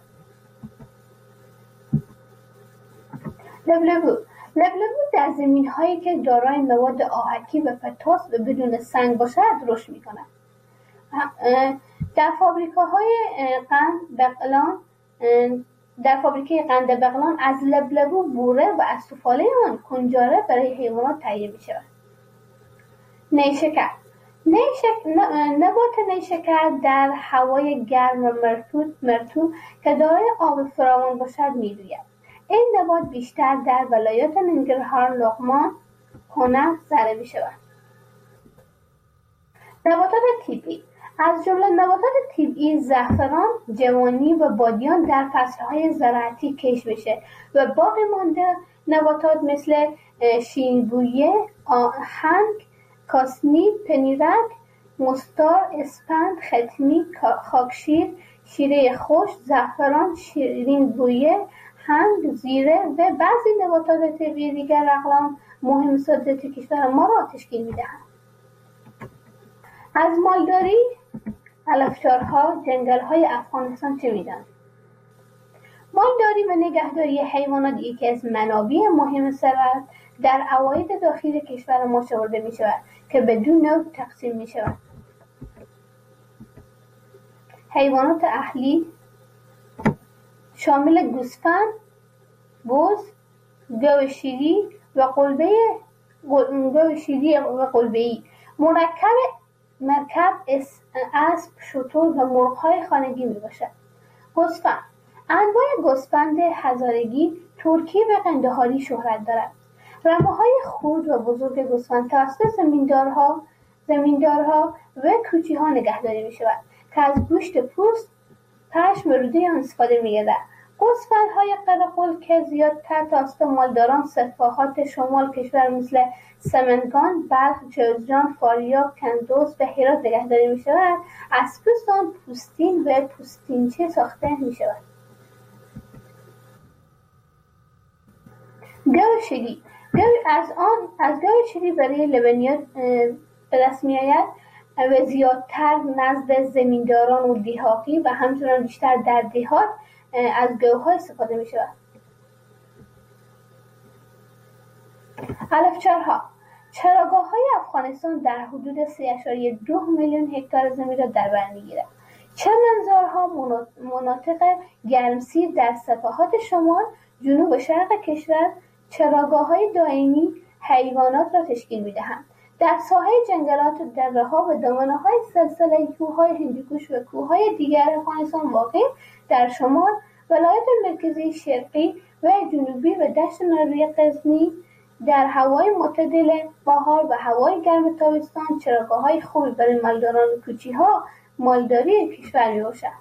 لبلبو لبلبو در زمین‌هایی که دارای مواد آهکی و پتاس و بدون سنگ باشد رشد می‌کند. در فابریکه‌های قند بغلان در فابریکه قند بغلان از لبلبو بوره و از توفاله آن کنجاره برای حیوانات تهیه می‌شود. نیشکر نیشک... نبات نیشکر در هوای گرم و مرطوب مرطوب که دارای آب فراوان باشد می‌روید. این نبات بیشتر در ولایات ننگرهار، لغمان، کنر زرع می‌شود. نباتات طبیعی از جمله نباتات طبیعی زعفران، جوانی و بادیان در فصل‌های زراعتی کشت میشه و باقی مانده نباتات مثل شیربویه، آهنگ، کاسنی، پنیرک، مستار، اسفند، ختمی، خاکشیر، شیره خشک، زعفران، شیرین بویه، هنگ، زیره و بعضی نباتات طبیعی دیگر اقلام مهم صادراتی کشور ما را تشکیل می‌دهند. از مالداری، علفشارها، جنگل‌های افغانستان چه می‌دانید؟ مالداری و نگهداری حیوانات یکی از منابع مهم ثروت در عواید داخلی کشور ما شمرده می‌شود که بدون نوع تقسیم می‌شود. حیوانات اهلی شامل گوسفند، بز، گاو شیری و قلبه گاو شیری و قلبه‌ای، مرکب مرکب، اسب، شتر و مرغ‌های خانگی میباشد. گوسفند. انواع گوسفند هزارگی، ترکی و قندهاری شهرت دارد. رمه‌های خرد و بزرگ گوسفند توسط زمیندارها زمیندارها و کوچی‌ها نگهداری می‌شود که از گوشت پوست، پشم و روده آن استفاده می‌گردد. گوسفندهای قرقل که زیادتر توسط مالداران سفاحات شمال کشور مثل سمنگان، بلخ، جوزجان، فاریاب، کندوز و هرات نگهداری می‌شود، از پوست آن پوستین و پوستینچه ساخته می‌شود. گاو شیری. گاو از آن از گاو شیری برای لبنیات به دست می‌آید و زیادتر نزد زمینداران و دیهاتی و همچنان بیشتر در دیهات از گاوها استفاده می شود. علفچرها. چراگاه های افغانستان در حدود سه اشاریه دو میلیون هکتار زمین را در بر میگیرد. چمنزارها مناطق گرمسیر در سواحل شمال، جنوب و شرق کشور چراگاه های دائمی حیوانات را تشکیل می دهند. در ساحه جنگلات، دره‌ها و دامنه‌های سلسله کوه‌های هندوکش و کوه‌های دیگر افغانستان واقع در شمال، ولایت مرکزی، شرقی و جنوبی و دشت ناروی غزنی در هوای معتدل بهار و هوای گرم تابستان چراگاه‌های خوبی برای مالداران و کوچی‌ها مالداری کشور می‌باشد.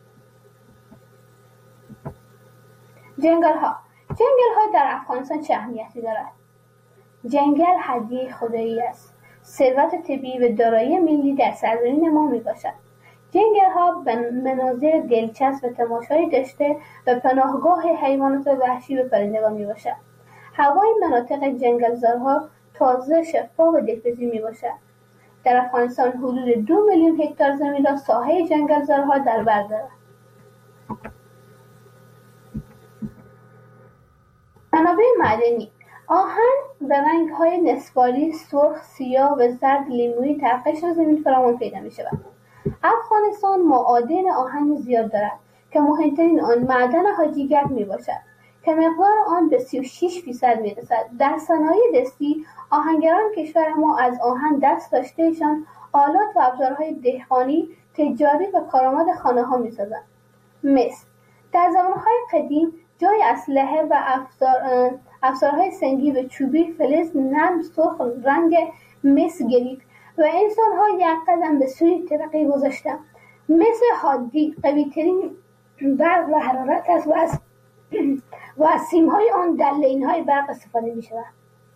جنگل‌ها. جنگل‌ها در افغانستان چه اهمیتی دارد؟ جنگل هدیه خدایی است. ثروت طبیعی و دارایی ملی در سرزمین ما میباشد. جنگل ها به مناظر دلچسب و تماشایی داشته و پناهگاه حیوانات وحشی و پرندگان میباشد. هوای مناطق جنگلزارها تازه، شفاف و دلپذیر میباشد. در افغانستان حدود دو میلیون هکتار زمین را ساحه جنگلزارها در بر دارد. منابع معدنی. آهن به رنگ‌های نصفاری، سرخ، سیاه و زرد لیمویی در قشر زمین فراوان پیدا می‌شود. افغانستان معادن آهن زیاد دارد که مهمترین آن معدن حاجیگک میباشد که مقدار آن به سی و شش فیصد میرسد. در صنایع دستی آهنگران کشور ما از آهن دست داشتهشان آلات و ابزارهای دهقانی، تجاری و کارآمد خانه‌ها می‌سازند. مس در زمانهای قدیم جای اسلحه و افزار افزارهای سنگی و چوبی فلز نرم سرخ رنگ مس گرفت و انسان‌ها یک قدم به سوی ترقی گذاشتند. مس حادی قوی‌ترین برق و حرارت است و از و از سیم‌های آن در لین‌های برق استفاده می‌شود.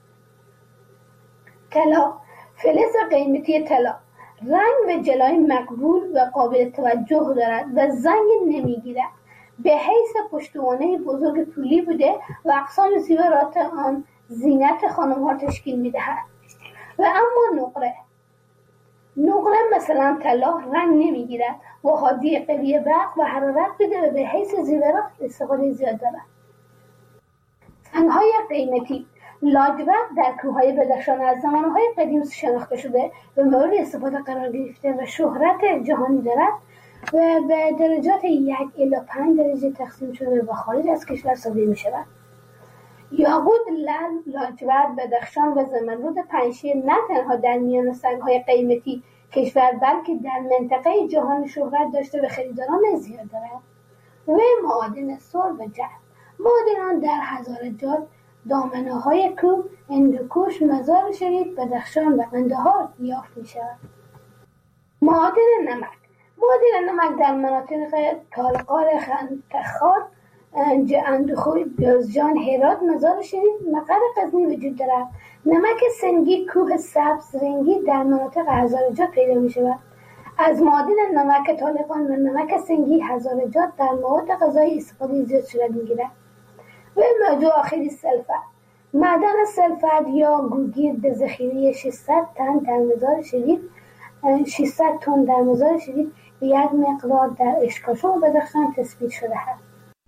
طلا. فلز قیمتی طلا رنگ و جلای مقبول و قابل توجه دارد و زنگ نمی‌گیرد. به حیث پشتوانه بزرگ پولی بوده و اقسام زیورات آن زینت خانم‌ها تشکیل می‌دهد. و اما نقره نقره مثلا طلا رنگ نمی‌گیرد و حادی قوی برق و حرارت بوده و به حیث زیورات استفاده زیاد دارد. سنگ‌های قیمتی. لاجورد در کوههای بدخشان از زمانهای قدیم شناخته شده و مورد استفاده قرار گرفته و شهرت جهانی دارد و به درجات یک الی پنج درجه تقسیم شده و خارج از کشور صادر می شود. یاقوت، لعل، لاجورد، بدخشان و زمرد پنجشیر نه تنها در میان سنگ‌های قیمتی کشور بلکه در منطقه جهان شهرت داشته و خریداران زیاد دارد. و معادن سر و جرم. معادنان در هزارجات، دامنه‌های کوه، هندوکش، مزار شریف، بدخشان و قندهار یافت می شود. معادن نمک. معادن نمک در مناطق تالقار، خندخار، اندخوی، جوزجان، هرات، مزار شریف، مقر غزنی وجود دارد. نمک سنگی کوه سبز رنگی در مناطق هزارجات پیدا می شود. از معادن نمک طالقان و نمک سنگی هزارجات در مواد غذایی استفاده زیاد صورت می گیرد. و موضوع آخری سلفر. معدن سلفر یا گوگیر به ذخیره ششصد تن در مزار شریف ششصد تن در مزار شریف به یک مقدار در اشکاشان و بدخشان تثبیت شده است.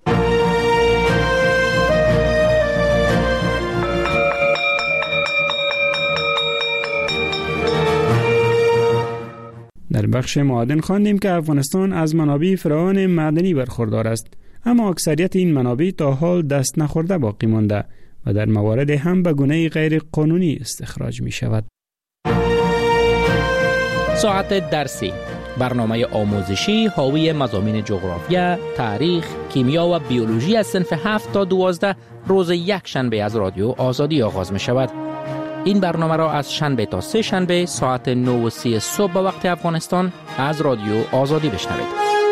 در بخش معادن خواندیم که افغانستان از منابع فراوان معدنی برخوردار است، اما اکثریت این منابع تا حال دست نخورده باقی مانده و در موارد هم به گونه غیر قانونی استخراج می شود. ساعت درسی، برنامه آموزشی حاوی مضامین جغرافیا، تاریخ، کیمیا و بیولوژی از صنف هفت تا دوازده روز یک شنبه از رادیو آزادی آغاز می شود. این برنامه را از شنبه تا سه شنبه ساعت نه و سی صبح به وقت افغانستان از رادیو آزادی بشنوید.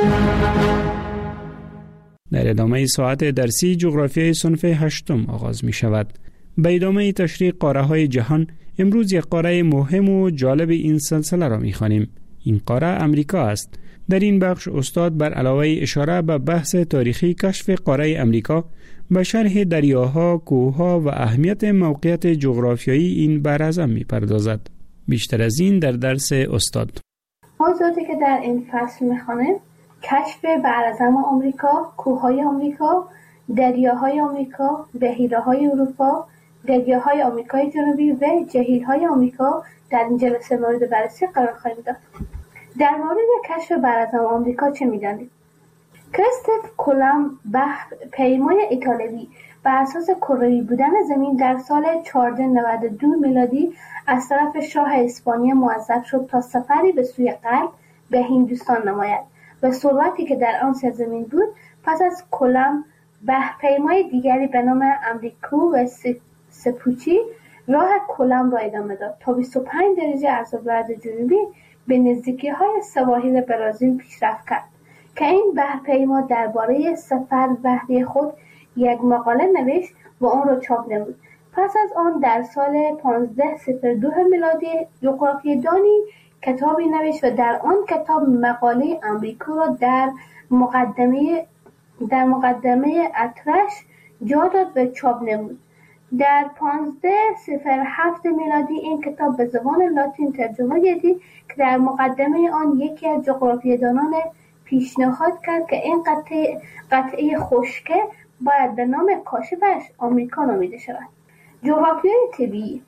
در ادامه ساعت درسی جغرافیای صنف هشتم آغاز می شود. به ادامه تشریح قاره های جهان، امروز یک قاره مهم و جالب این سلسله را می خوانیم. این قاره امریکا است. در این بخش استاد بر علاوه اشاره به بحث تاریخی کشف قاره امریکا، به شرح دریاها، کوهها و اهمیت موقعیت جغرافیایی این براعظم می پردازد. بیشتر از این در درس استاد. موضوعاتی که در این فصل می خوانیم: کشف براعظم آمریکا، کوههای آمریکا، دریاهای آمریکا، بحیره‌های اروپا، دریاهای آمریکای جنوبی و جهیل‌های آمریکا در این جلسه مورد بررسی قرار خواهیم داد. در مورد کشف براعظم آمریکا چه می‌دانید؟ کریستوف کلمب بحر پیمای ایتالیایی بر اساس کروی بودن زمین در سال چهارصد و نود و دو میلادی از طرف شاه اسپانیا موظف شد تا سفری به سوی غرب به هندوستان نماید و ثروتی که در آن سرزمین بود. پس از کلمب بحرپیمای دیگری به نام امریکو و سپوچی راه کلمب را ادامه داد تا بیست و پنج درجه از عرض جنوبی به نزدیکی‌های سواحل برزیل پیشرفت کرد که این بحرپیما درباره سفر بحری خود یک مقاله نوشت و آن را چاپ نمود. پس از آن در سال پانزده صفر دو میلادی جغرافیه‌دانی کتابی نوشت و در آن کتاب مقاله امریکا را در مقدمه در مقدمه اطرش جا داد و چاپ نمود. در پانزده صفر هفت میلادی این کتاب به زبان لاتین ترجمه گردید که در مقدمه آن یکی از جغرافیه‌دانان پیشنهاد کرد که این قطعه قطعه خشکه باید به نام کاشفش آمریکا نامیده شود. جغرافیای طبیعی.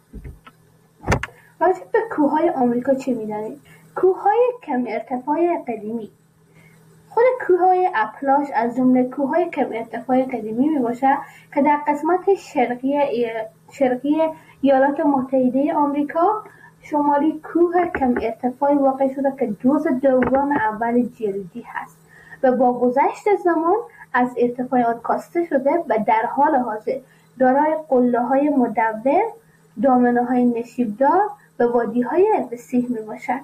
راجع به کوههای آمریکا چه می‌دانید؟ کوههای کم ارتفاع قدیمی. خود کوههای اپلاش از جمله کوههای کم ارتفاع قدیمی میباشد که در قسمت شرقی شرقی ایالات متحده آمریکا شمالی کوه کم ارتفاعی واقع شده که جزء دوران اول جلدی هست و با گذشت زمان از ارتفاع آن کاسته شده و در حال حاضر دارای قله‌های مدور، دامنه‌های نشیبدار و وادی‌های وسیع میباشد.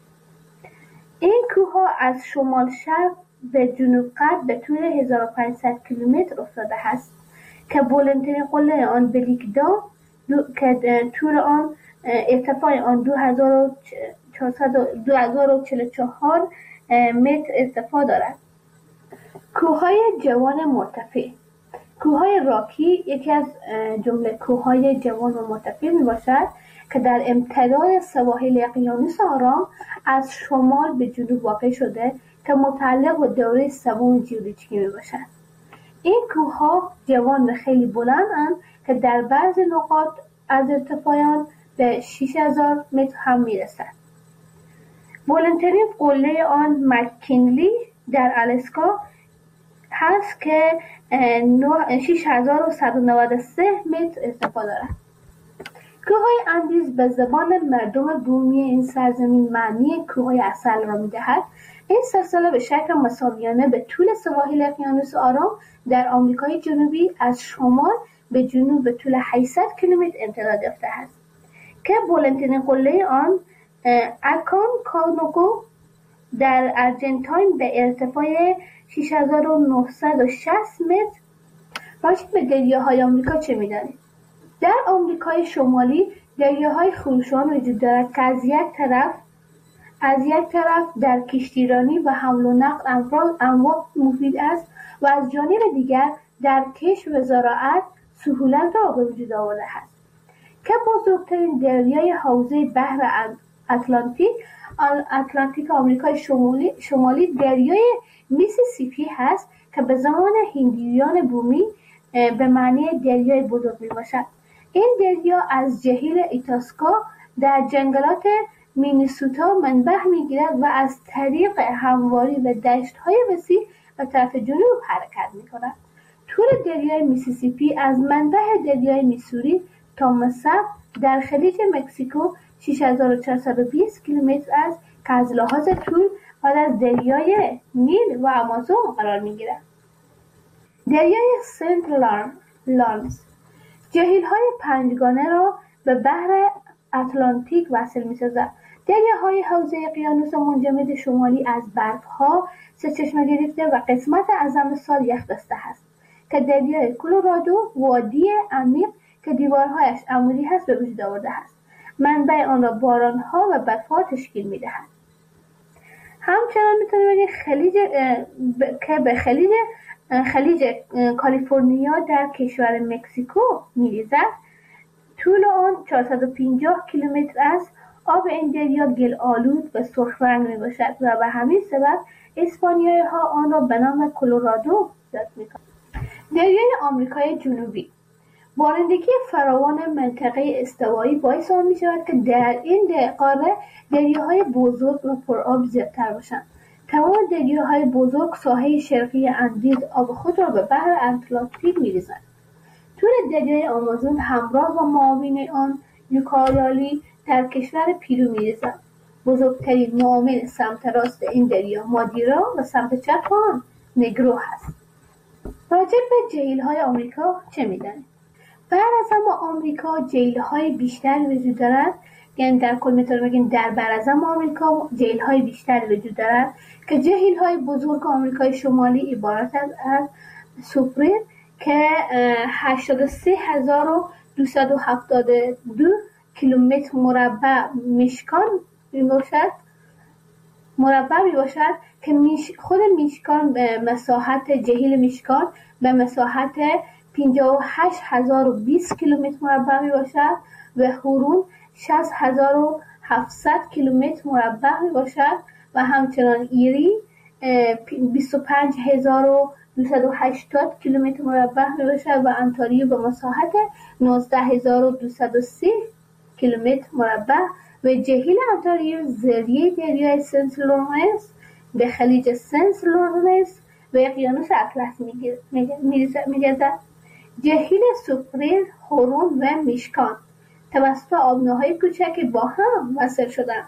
این کوه‌ها از شمال شرق به جنوب غرب به طول هزار و پانصد کیلومتر افتاده است که بلندترین قله آن بلیکدام که طول آن ارتفاع آن دو هزار و چهل و چهار متر ارتفاع دارد. کوههای جوان مرتفع. کوههای راکی یکی از جمله کوههای جوان و مرتفع می باشد که در امتداد سواحل اقیانوس آرام از شمال به جنوب واقع شده که متعلق به دوره سوم ژئولوژیکی می باشد. این کوهها جوان و خیلی بلندند که در بعضی نقاط از ارتفاع آن به شش هزار متر هم می رسد. بلندترین قله آن مک‌کینلی در آلاسکا هست که شش هزار و صد و نود و سه متر ارتفاع دارد. کوههای اندیز به زبان مردم بومی این سرزمین معنی کوههای اصل را می‌دهد. این سلسله به شکل مساویانه به طول سواحل اقیانوس آرام در آمریکای جنوبی از شمال به جنوب به طول هشتصد کیلومتر امتداد یافته است که بلندترین قله آن اکونکاگوآ در آرژانتین به ارتفاع شش هزار و نهصد و شصت متر. راجع به دریاهای آمریکا چه می‌دانید؟ در آمریکای شمالی دریاهای خروشان وجود دارد که از یک طرف از یک طرف در کشتیرانی و حمل و نقل اموال مفید است و از جانب دیگر در کشت و زراعت سهولت را به وجود آورده است که بزرگترین دریای حوزه بحر اتلانتیک اتلانتیک آمریکای شمالی شمالی دریای میسیسیپی هست که به زمان هندیان بومی به معنی دریای بزرگ می باشد. این دریا از جهیل ایتاسکا در جنگلات مینیسوتا منبع می گیرد و از طریق همواری و دشت های وسیع به طرف جنوب حرکت می کند. طول دریای میسیسیپی از منبع دریای میسوری تا مصب در خلیج مکزیکو شش هزار و چهارصد و بیست کیلومتر است که از لحاظ طول بعد از دریای نیل و آمازون قرار میگیرد. دریای سنت لارنس جهیل‌های پنجگانه را به بحر اتلانتیک وصل می‌سازد. دریاهای حوزه اقیانوس منجمد شمالی از برف‌ها سرچشمه گرفته و قسمت اعظم سال یخ بسته است که دریای کلرادو وادی عمیق که دیوارهایش عمودی هست به وجود آورده است. منبع آن را باران‌ها و برف‌ها تشکیل می‌دهد. همچنان می‌تونیم بگیم خلیج ب... که به خلیج خلیج کالیفرنیا در کشور مکزیکو می‌ریزد. طول آن چهارصد و پنجاه کیلومتر است. آب این دریا گل آلود و سرخ رنگ میباشد و به همین سبب اسپانیایی ها آن را به نام کلرادو یاد میکنند. دریای آمریکای جنوبی بارندگی فراوان منطقه استوایی باعث آن میشود که در این قاره دریاهای بزرگ و پرآب زیادتر باشند. تمام دریاهای بزرگ ساحه شرقی اندیز آب خود را به بحر اتلانتیک میریزند. طول دریای آمازون همراه با معاون آن یوکالیالی در کشور پیرو می‌ریزد. بزرگترین معاون سمت راست این دریا مادیرا و سمت چپ آن نگرو هست. راجع به جهیل‌های آمریکا چه می‌دانید؟ بعد از اما آمریکا جهیل‌های بیشتر وجود دارد، یعنی در کل می‌تونیم بگیم در برازم آمریکا جهیل‌های بیشتر وجود دارد که جهیل‌های بزرگ آمریکای شمالی عبارت از سوپریر که هشتاد و سه هزار و دویست و هفتاد و دو کیلومتر مربع میشکان میباشد مربع میباشد که میش خود میشکان به مساحت جهیل میشکان به مساحت پنجاه و هشت هزار و بیست کیلومتر مربع میباشد و هورون شصت هزار و هفتصد کیلومتر مربع میباشد و همچنان ایری بیست و پنج هزار و دویست و هشتاد کیلومتر مربع میباشد و انتاریو به مساحت نوزده هزار و دویست و سی کیلومتر مربع و جهیل انتاریو ذریعه دریای سنت لورنس به خلیج سنت لورنس و اقیانوس اطلس می‌گردد. جهیل سوپریر، هورون و میشکان توسط آبناهای کوچک با هم وصل شدند.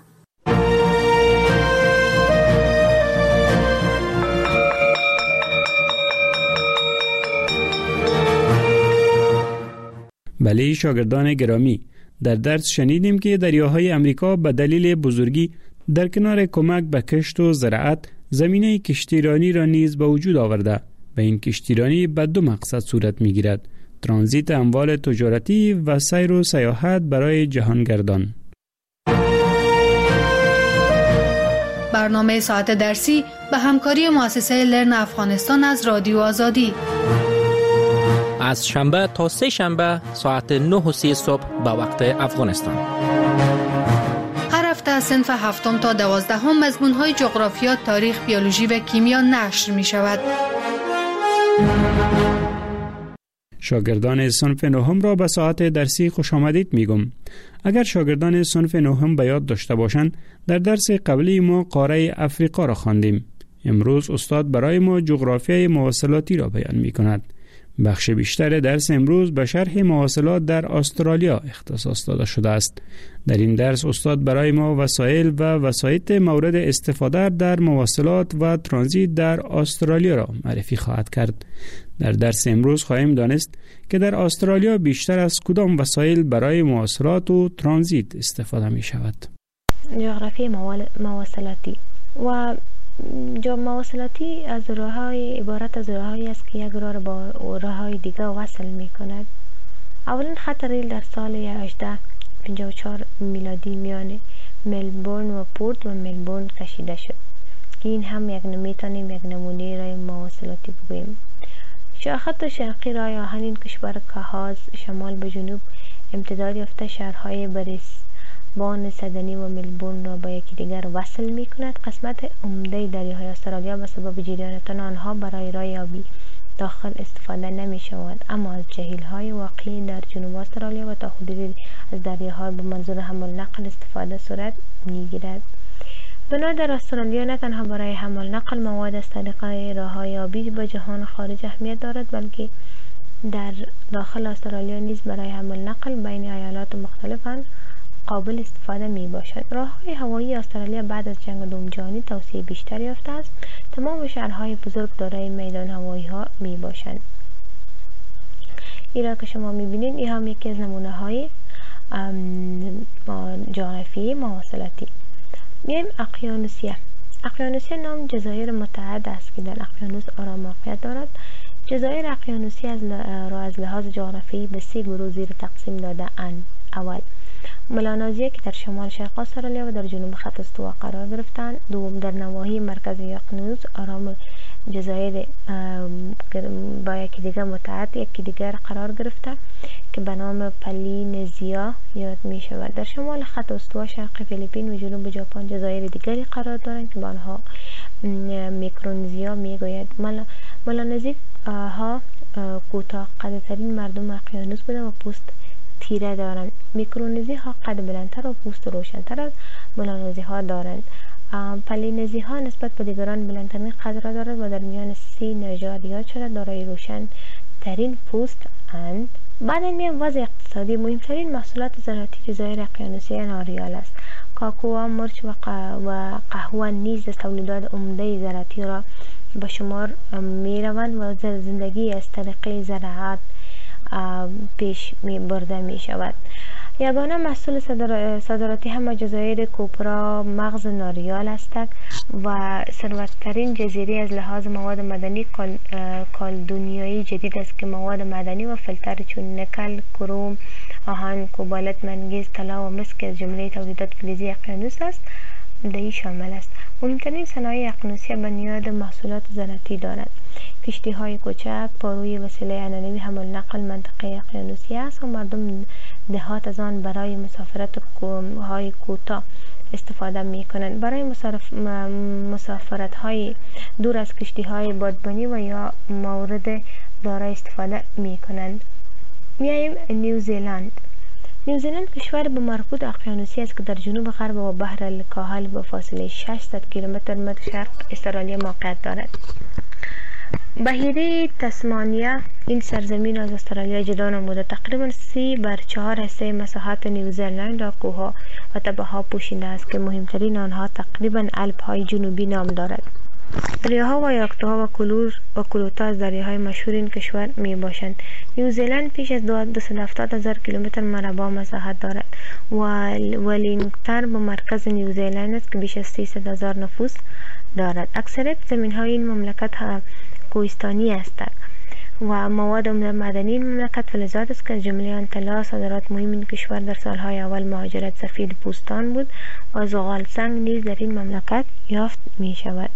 بله شاگردان گرامی، در درس شنیدیم که دریاهای امریکا به دلیل بزرگی در کنار کمک به کشت و زراعت زمینه کشتیرانی را نیز به وجود آورده و این کشتیرانی به دو مقصد صورت می گیرد: ترانزیت اموال تجارتی و سیر و سیاحت برای جهانگردان. برنامه ساعت درسی به همکاری مؤسسه لرن افغانستان از رادیو آزادی از شنبه تا سه شنبه ساعت نه و سی صبح به وقت افغانستان. هر هفته از صنف هفتم تا دوازدهم مضمون‌های جغرافیا، تاریخ، بیولوژی و کیمیا نشر می شود. شاگردان صنف نهم را به ساعت درسی خوش آمدید میگم. اگر شاگردان صنف نهم به یاد داشته باشند، در درس قبلی ما قاره افریقا را خواندیم. امروز استاد برای ما جغرافیای مواصلاتی را بیان می کند. بخش بیشتر درس امروز به شرح مواصلات در استرالیا اختصاص داده شده است. در این درس استاد برای ما وسایل و وسایط مورد استفاده در مواصلات و ترانزیت در استرالیا را معرفی خواهد کرد. در درس امروز خواهیم دانست که در استرالیا بیشتر از کدام وسایل برای مواصلات و ترانزیت استفاده می شود. جغرافی مواصلاتی و جا مواصلاتی از راه‌های عبارت از راه‌هایی است که یک راه را با راه‌های دیگر وصل می‌کند. اولین خط ریل در سال هزار و هشتصد و پنجاه و چهار میلادی میان ملبورن و پورت و ملبورن کشیده شد که این هم یک نمیتونیم یک نمونه راه مواصلاتی بگوییم. شاخط شرقی راه آهن این کشور که شمال به جنوب امتداد یافته شهرهای بریس بان سیدنی و ملبورن را با یکی دیگر وصل می کند. قسمت عمده دریاهای استرالیا به سبب جریانات آنها برای راه آبی داخل استفاده نمی شود، اما از جهیل‌های واقعی در جنوب استرالیا و تا حدودی از دریاها به منظور حمل نقل استفاده صورت می گیرد. بنا در استرالیا نه تنها برای حمل نقل مواد از طریق راه‌های آبی به جهان خارج اهمیت دارد، بلکه در داخل استرالیا نیز برای حمل نقل بین ایالات مختلفاً قابل استفاده می باشد. راههای هوایی استرالیا بعد از جنگ دوم جهانی توسعه بیشتر یافته است. تمام شهرهای بزرگ دارای میدان هوایی ها می باشند. ایرا که شما می بینید این هم یکی از نمونه های جغرافیایی مواصلاتی. میایم اقیانوسیه. اقیانوسیه نام جزایر متعدد است که در اقیانوس آرام موقعیت دارد. جزایر اقیانوسی از را از لحاظ جغرافیایی به سه گروه زیر تقسیم داده اند. اول، ملانزیه که در شمال شرق استرالیا و در جنوب خط استوا قرار گرفتند. دوم، در نواحی مرکز اقیانوس آرام جزایر با یکی دیگر متعدد یکی دیگر قرار گرفته که به نام پلینزیا یاد می شود. در شمال خط استوا شرق فیلیپین و جنوب ژاپن جزایر دیگری قرار دارند که به آنها میکرونزیا می گوید. ملانزی ها کوتاه قدترین مردم اقیانوس بوده و پوست تیره دارند. میکرونزی ها قد بلندتر و پوست روشنتر از ملانزی ها دارند. پلینزی ها نسبت به دیگران بلندترین قد را دارد و در میان سی نژاد یاد شده دارای روشن ترین پوست اند. بعد میان وضع اقتصادی. مهمترین محصولات زراعتی جزایر اقیانوسی ناریال است. کاکائو، مرچ و قهوه نیز از تولیدات عمده زراعتی را به شمار می روند و زندگی از طریق زراعت پیش می برده می شود. یگانه محصول صادراتی همه جزایر کوپرا مغز ناریال هستند و ثروتترین جزیره از لحاظ مواد مدنی کالدونیایی جدید است که مواد مدنی و فلتر چون نکل، کروم، آهن، کوبالت، منگیز، طلا و مس که از جمله تولیدات فلزی اقیانوس است در این شامل است. مهمترین صنایع اقیانوسی بنیاد محصولات زراعتی دارد. کشتی های کوچک پاروی وسیله عنعنوی حمل نقل منطقه اقیانوسی است و مردم دهات از آن برای مسافرت های کوتاه استفاده می کنند. برای مسافرت های دور از کشتی های بادبانی و یا مورد دارا استفاده می کنند. میایم نیوزیلند. نیوزیلند کشور به مربوط اقیانوسی است که در جنوب غرب و بحر الکاهل به فاصله ششصد کیلومتر مد شرق استرالیا موقعیت دارد. بحیره تسمانیا این سرزمین از استرالیا جدا نموده. تقریبا سی بر چهار حصه مساحت نیوزیلند را کوهها و تپه‌ها پوشیده است که مهمترین آنها تقریبا الپ های جنوبی نام دارد. دریاها و یاکتوها و کلور و کلوتا از دریاهای مشهور این کشور می باشند. نیوزیلند پیش از دویست و هفتاد هزار کیلومتر مربع مساحت دارد و ولینگتن به مرکز نیوزیلند است که بیش از سیصد هزار نفوس دارد. اکثریت زمین های این مملکت کوهستانی هستند و مواد معدنی این مملکت فلزات است که از جمله آن طلا. صادرات مهم این کشور در سالهای اول مهاجرت سفید پوستان بود و زغال سنگ نیز در این مملکت یافت می شود.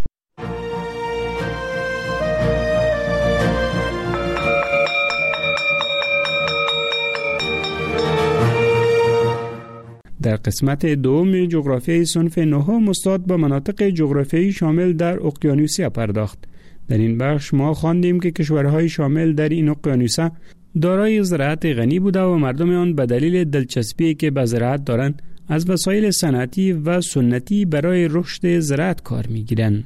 در قسمت دوم جغرافیای صنف نهم استاد به مناطق جغرافیایی شامل در اقیانوسیا پرداخت. در این بخش ما خواندیم که کشورهای شامل در این اقیانوسه دارای زراعت غنی بوده و مردم آن به دلیل دلچسبی که به زراعت دارند از وسایل صنعتی و سنتی برای رشد زراعت کار می‌گیرند.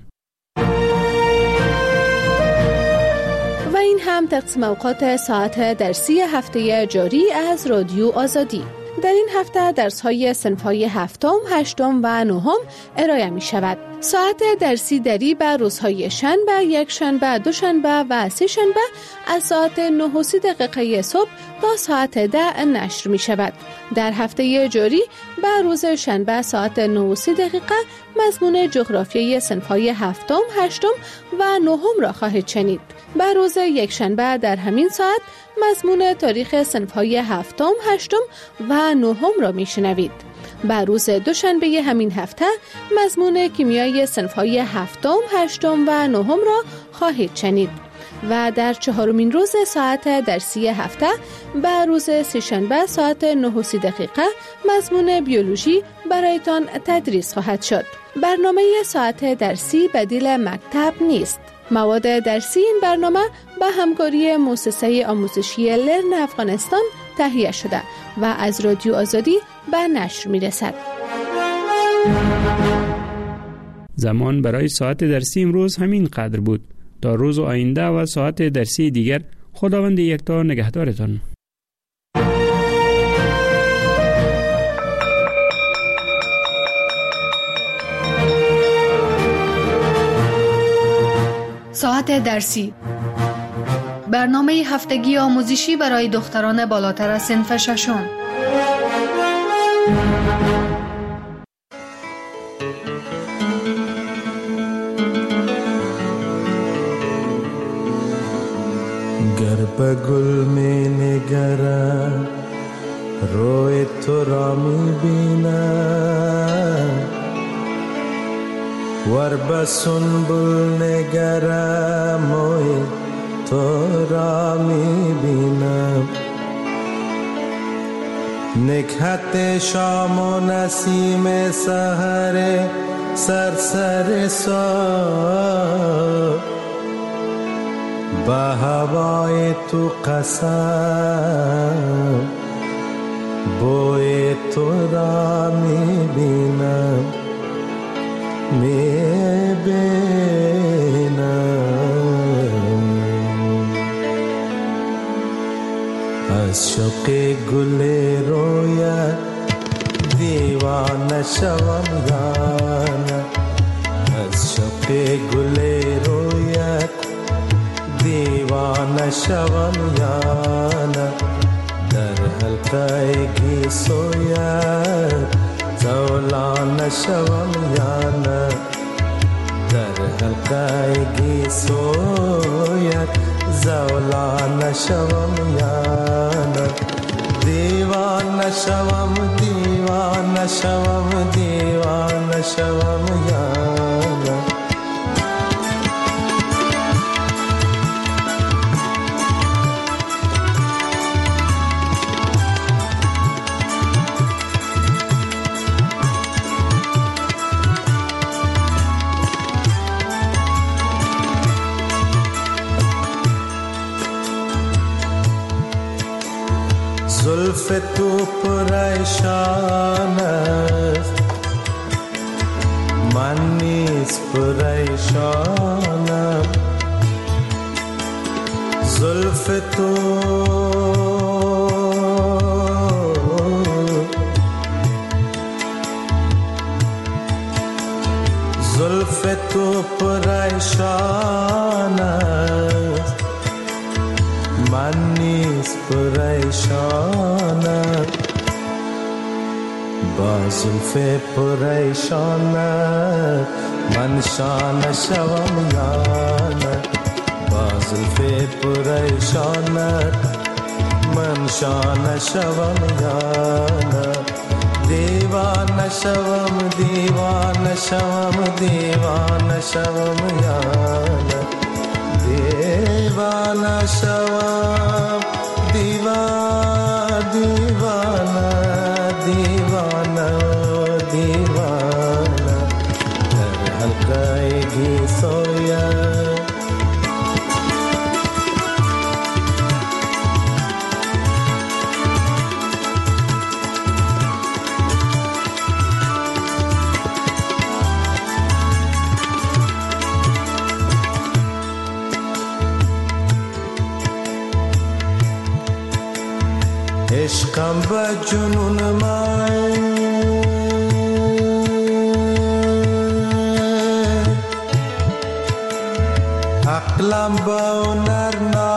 و این هم تقسیم اوقات ساعت درسی هفته جاری از رادیو آزادی. در این هفته درس‌های صنف‌های هفتم، هشتم و نهم ارائه می شود. ساعت درسی دری به روزهای شنبه، یک شنبه، دو شنبه و سه شنبه از ساعت نه و سی دقیقه صبح تا ساعت ده نشر می شود. در هفته جاری به روز شنبه ساعت نه و سی دقیقه مضمون جغرافیای صنف‌های هفتم، هشتم و نهم را خواهید شنید. به روز یک شنبه در همین ساعت مضمون تاریخ صنف‌های هفتم، هشتم و نهم را میشنوید. به روز دوشنبه همین هفته مضمون کیمیای صنف‌های هفتم، هشتم و نهم را خواهید شنید. و در چهارمین روز ساعت درسی هفته به روز سه‌شنبه ساعت نه و سی دقیقه مضمون بیولوژی برایتان تدریس خواهد شد. برنامه ساعت درسی بدیل مکتب نیست. مواد درسی این برنامه به همکاری مؤسسه آموزشی لرن افغانستان تهیه شده و از رادیو آزادی به نشر می رسد. زمان برای ساعت درسی امروز همین قدر بود. تا روز آینده و ساعت درسی دیگر خداوند یکتا نگهدارتان. ساعت درسی، برنامه هفتگی آموزشی برای دختران بالاتر از صنف ششم. گر به گل می نگرم روی تو را می بینم، ور به سنبل نگرم موی تو را می بینم. نکهت شام و نسیم سحر سرسر سا، به هوای تو قسم بوی تو را می بینم می بینم. از شوق گل رویت دیوانه شوم یانه، از شوق گل رویت دیوانه شوم یانه. در حلقه گیسویت زولانه شوم یانه، در حلقه گیسویت زولانه شوم یانه. دیوانه شوم دیوانه شوم دیوانه شوم یانه. زلف تو پریشان است من نیز پریشانم. زلف تو زلف تو پریشان است من نیز پریشانم. با زلف پریشانت من شانه شوم یانه، با زلف پریشانت من شانه شوم یانه. دیوانه شوم دیوانه شوم دیوانه شوم یانه، دیوانه شوم دیوانه دیوانه دیوانه دیوانه. در حلقه گیسویت عشقم به جنون من عقلم به هنر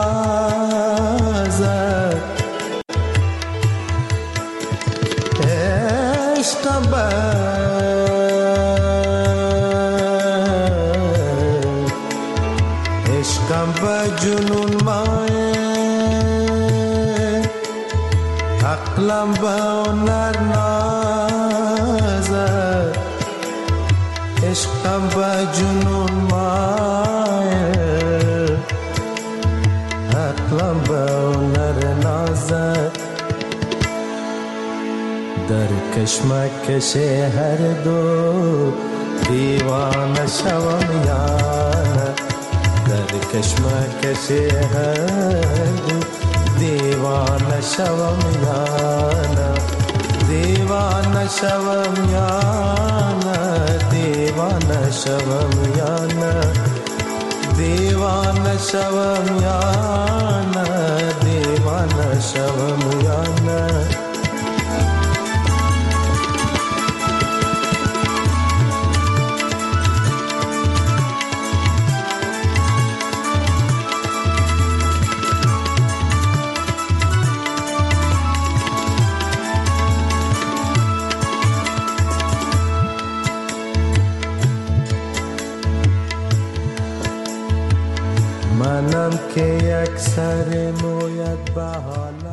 نازد. عشقم به عشقم به جنون من عقلم به هنر نازد. عشقم به جنون مایل عقلم به هنر نازد. در کشمکش هر دو دیوانه شوم یانه، در کشمکش هر دو دیوانه شوم یانه. دیوانه شوم یانه دیوانه شوم یانه، دیوانه شوم یانه دیوانه شوم یانه. که یک سر مویت به حال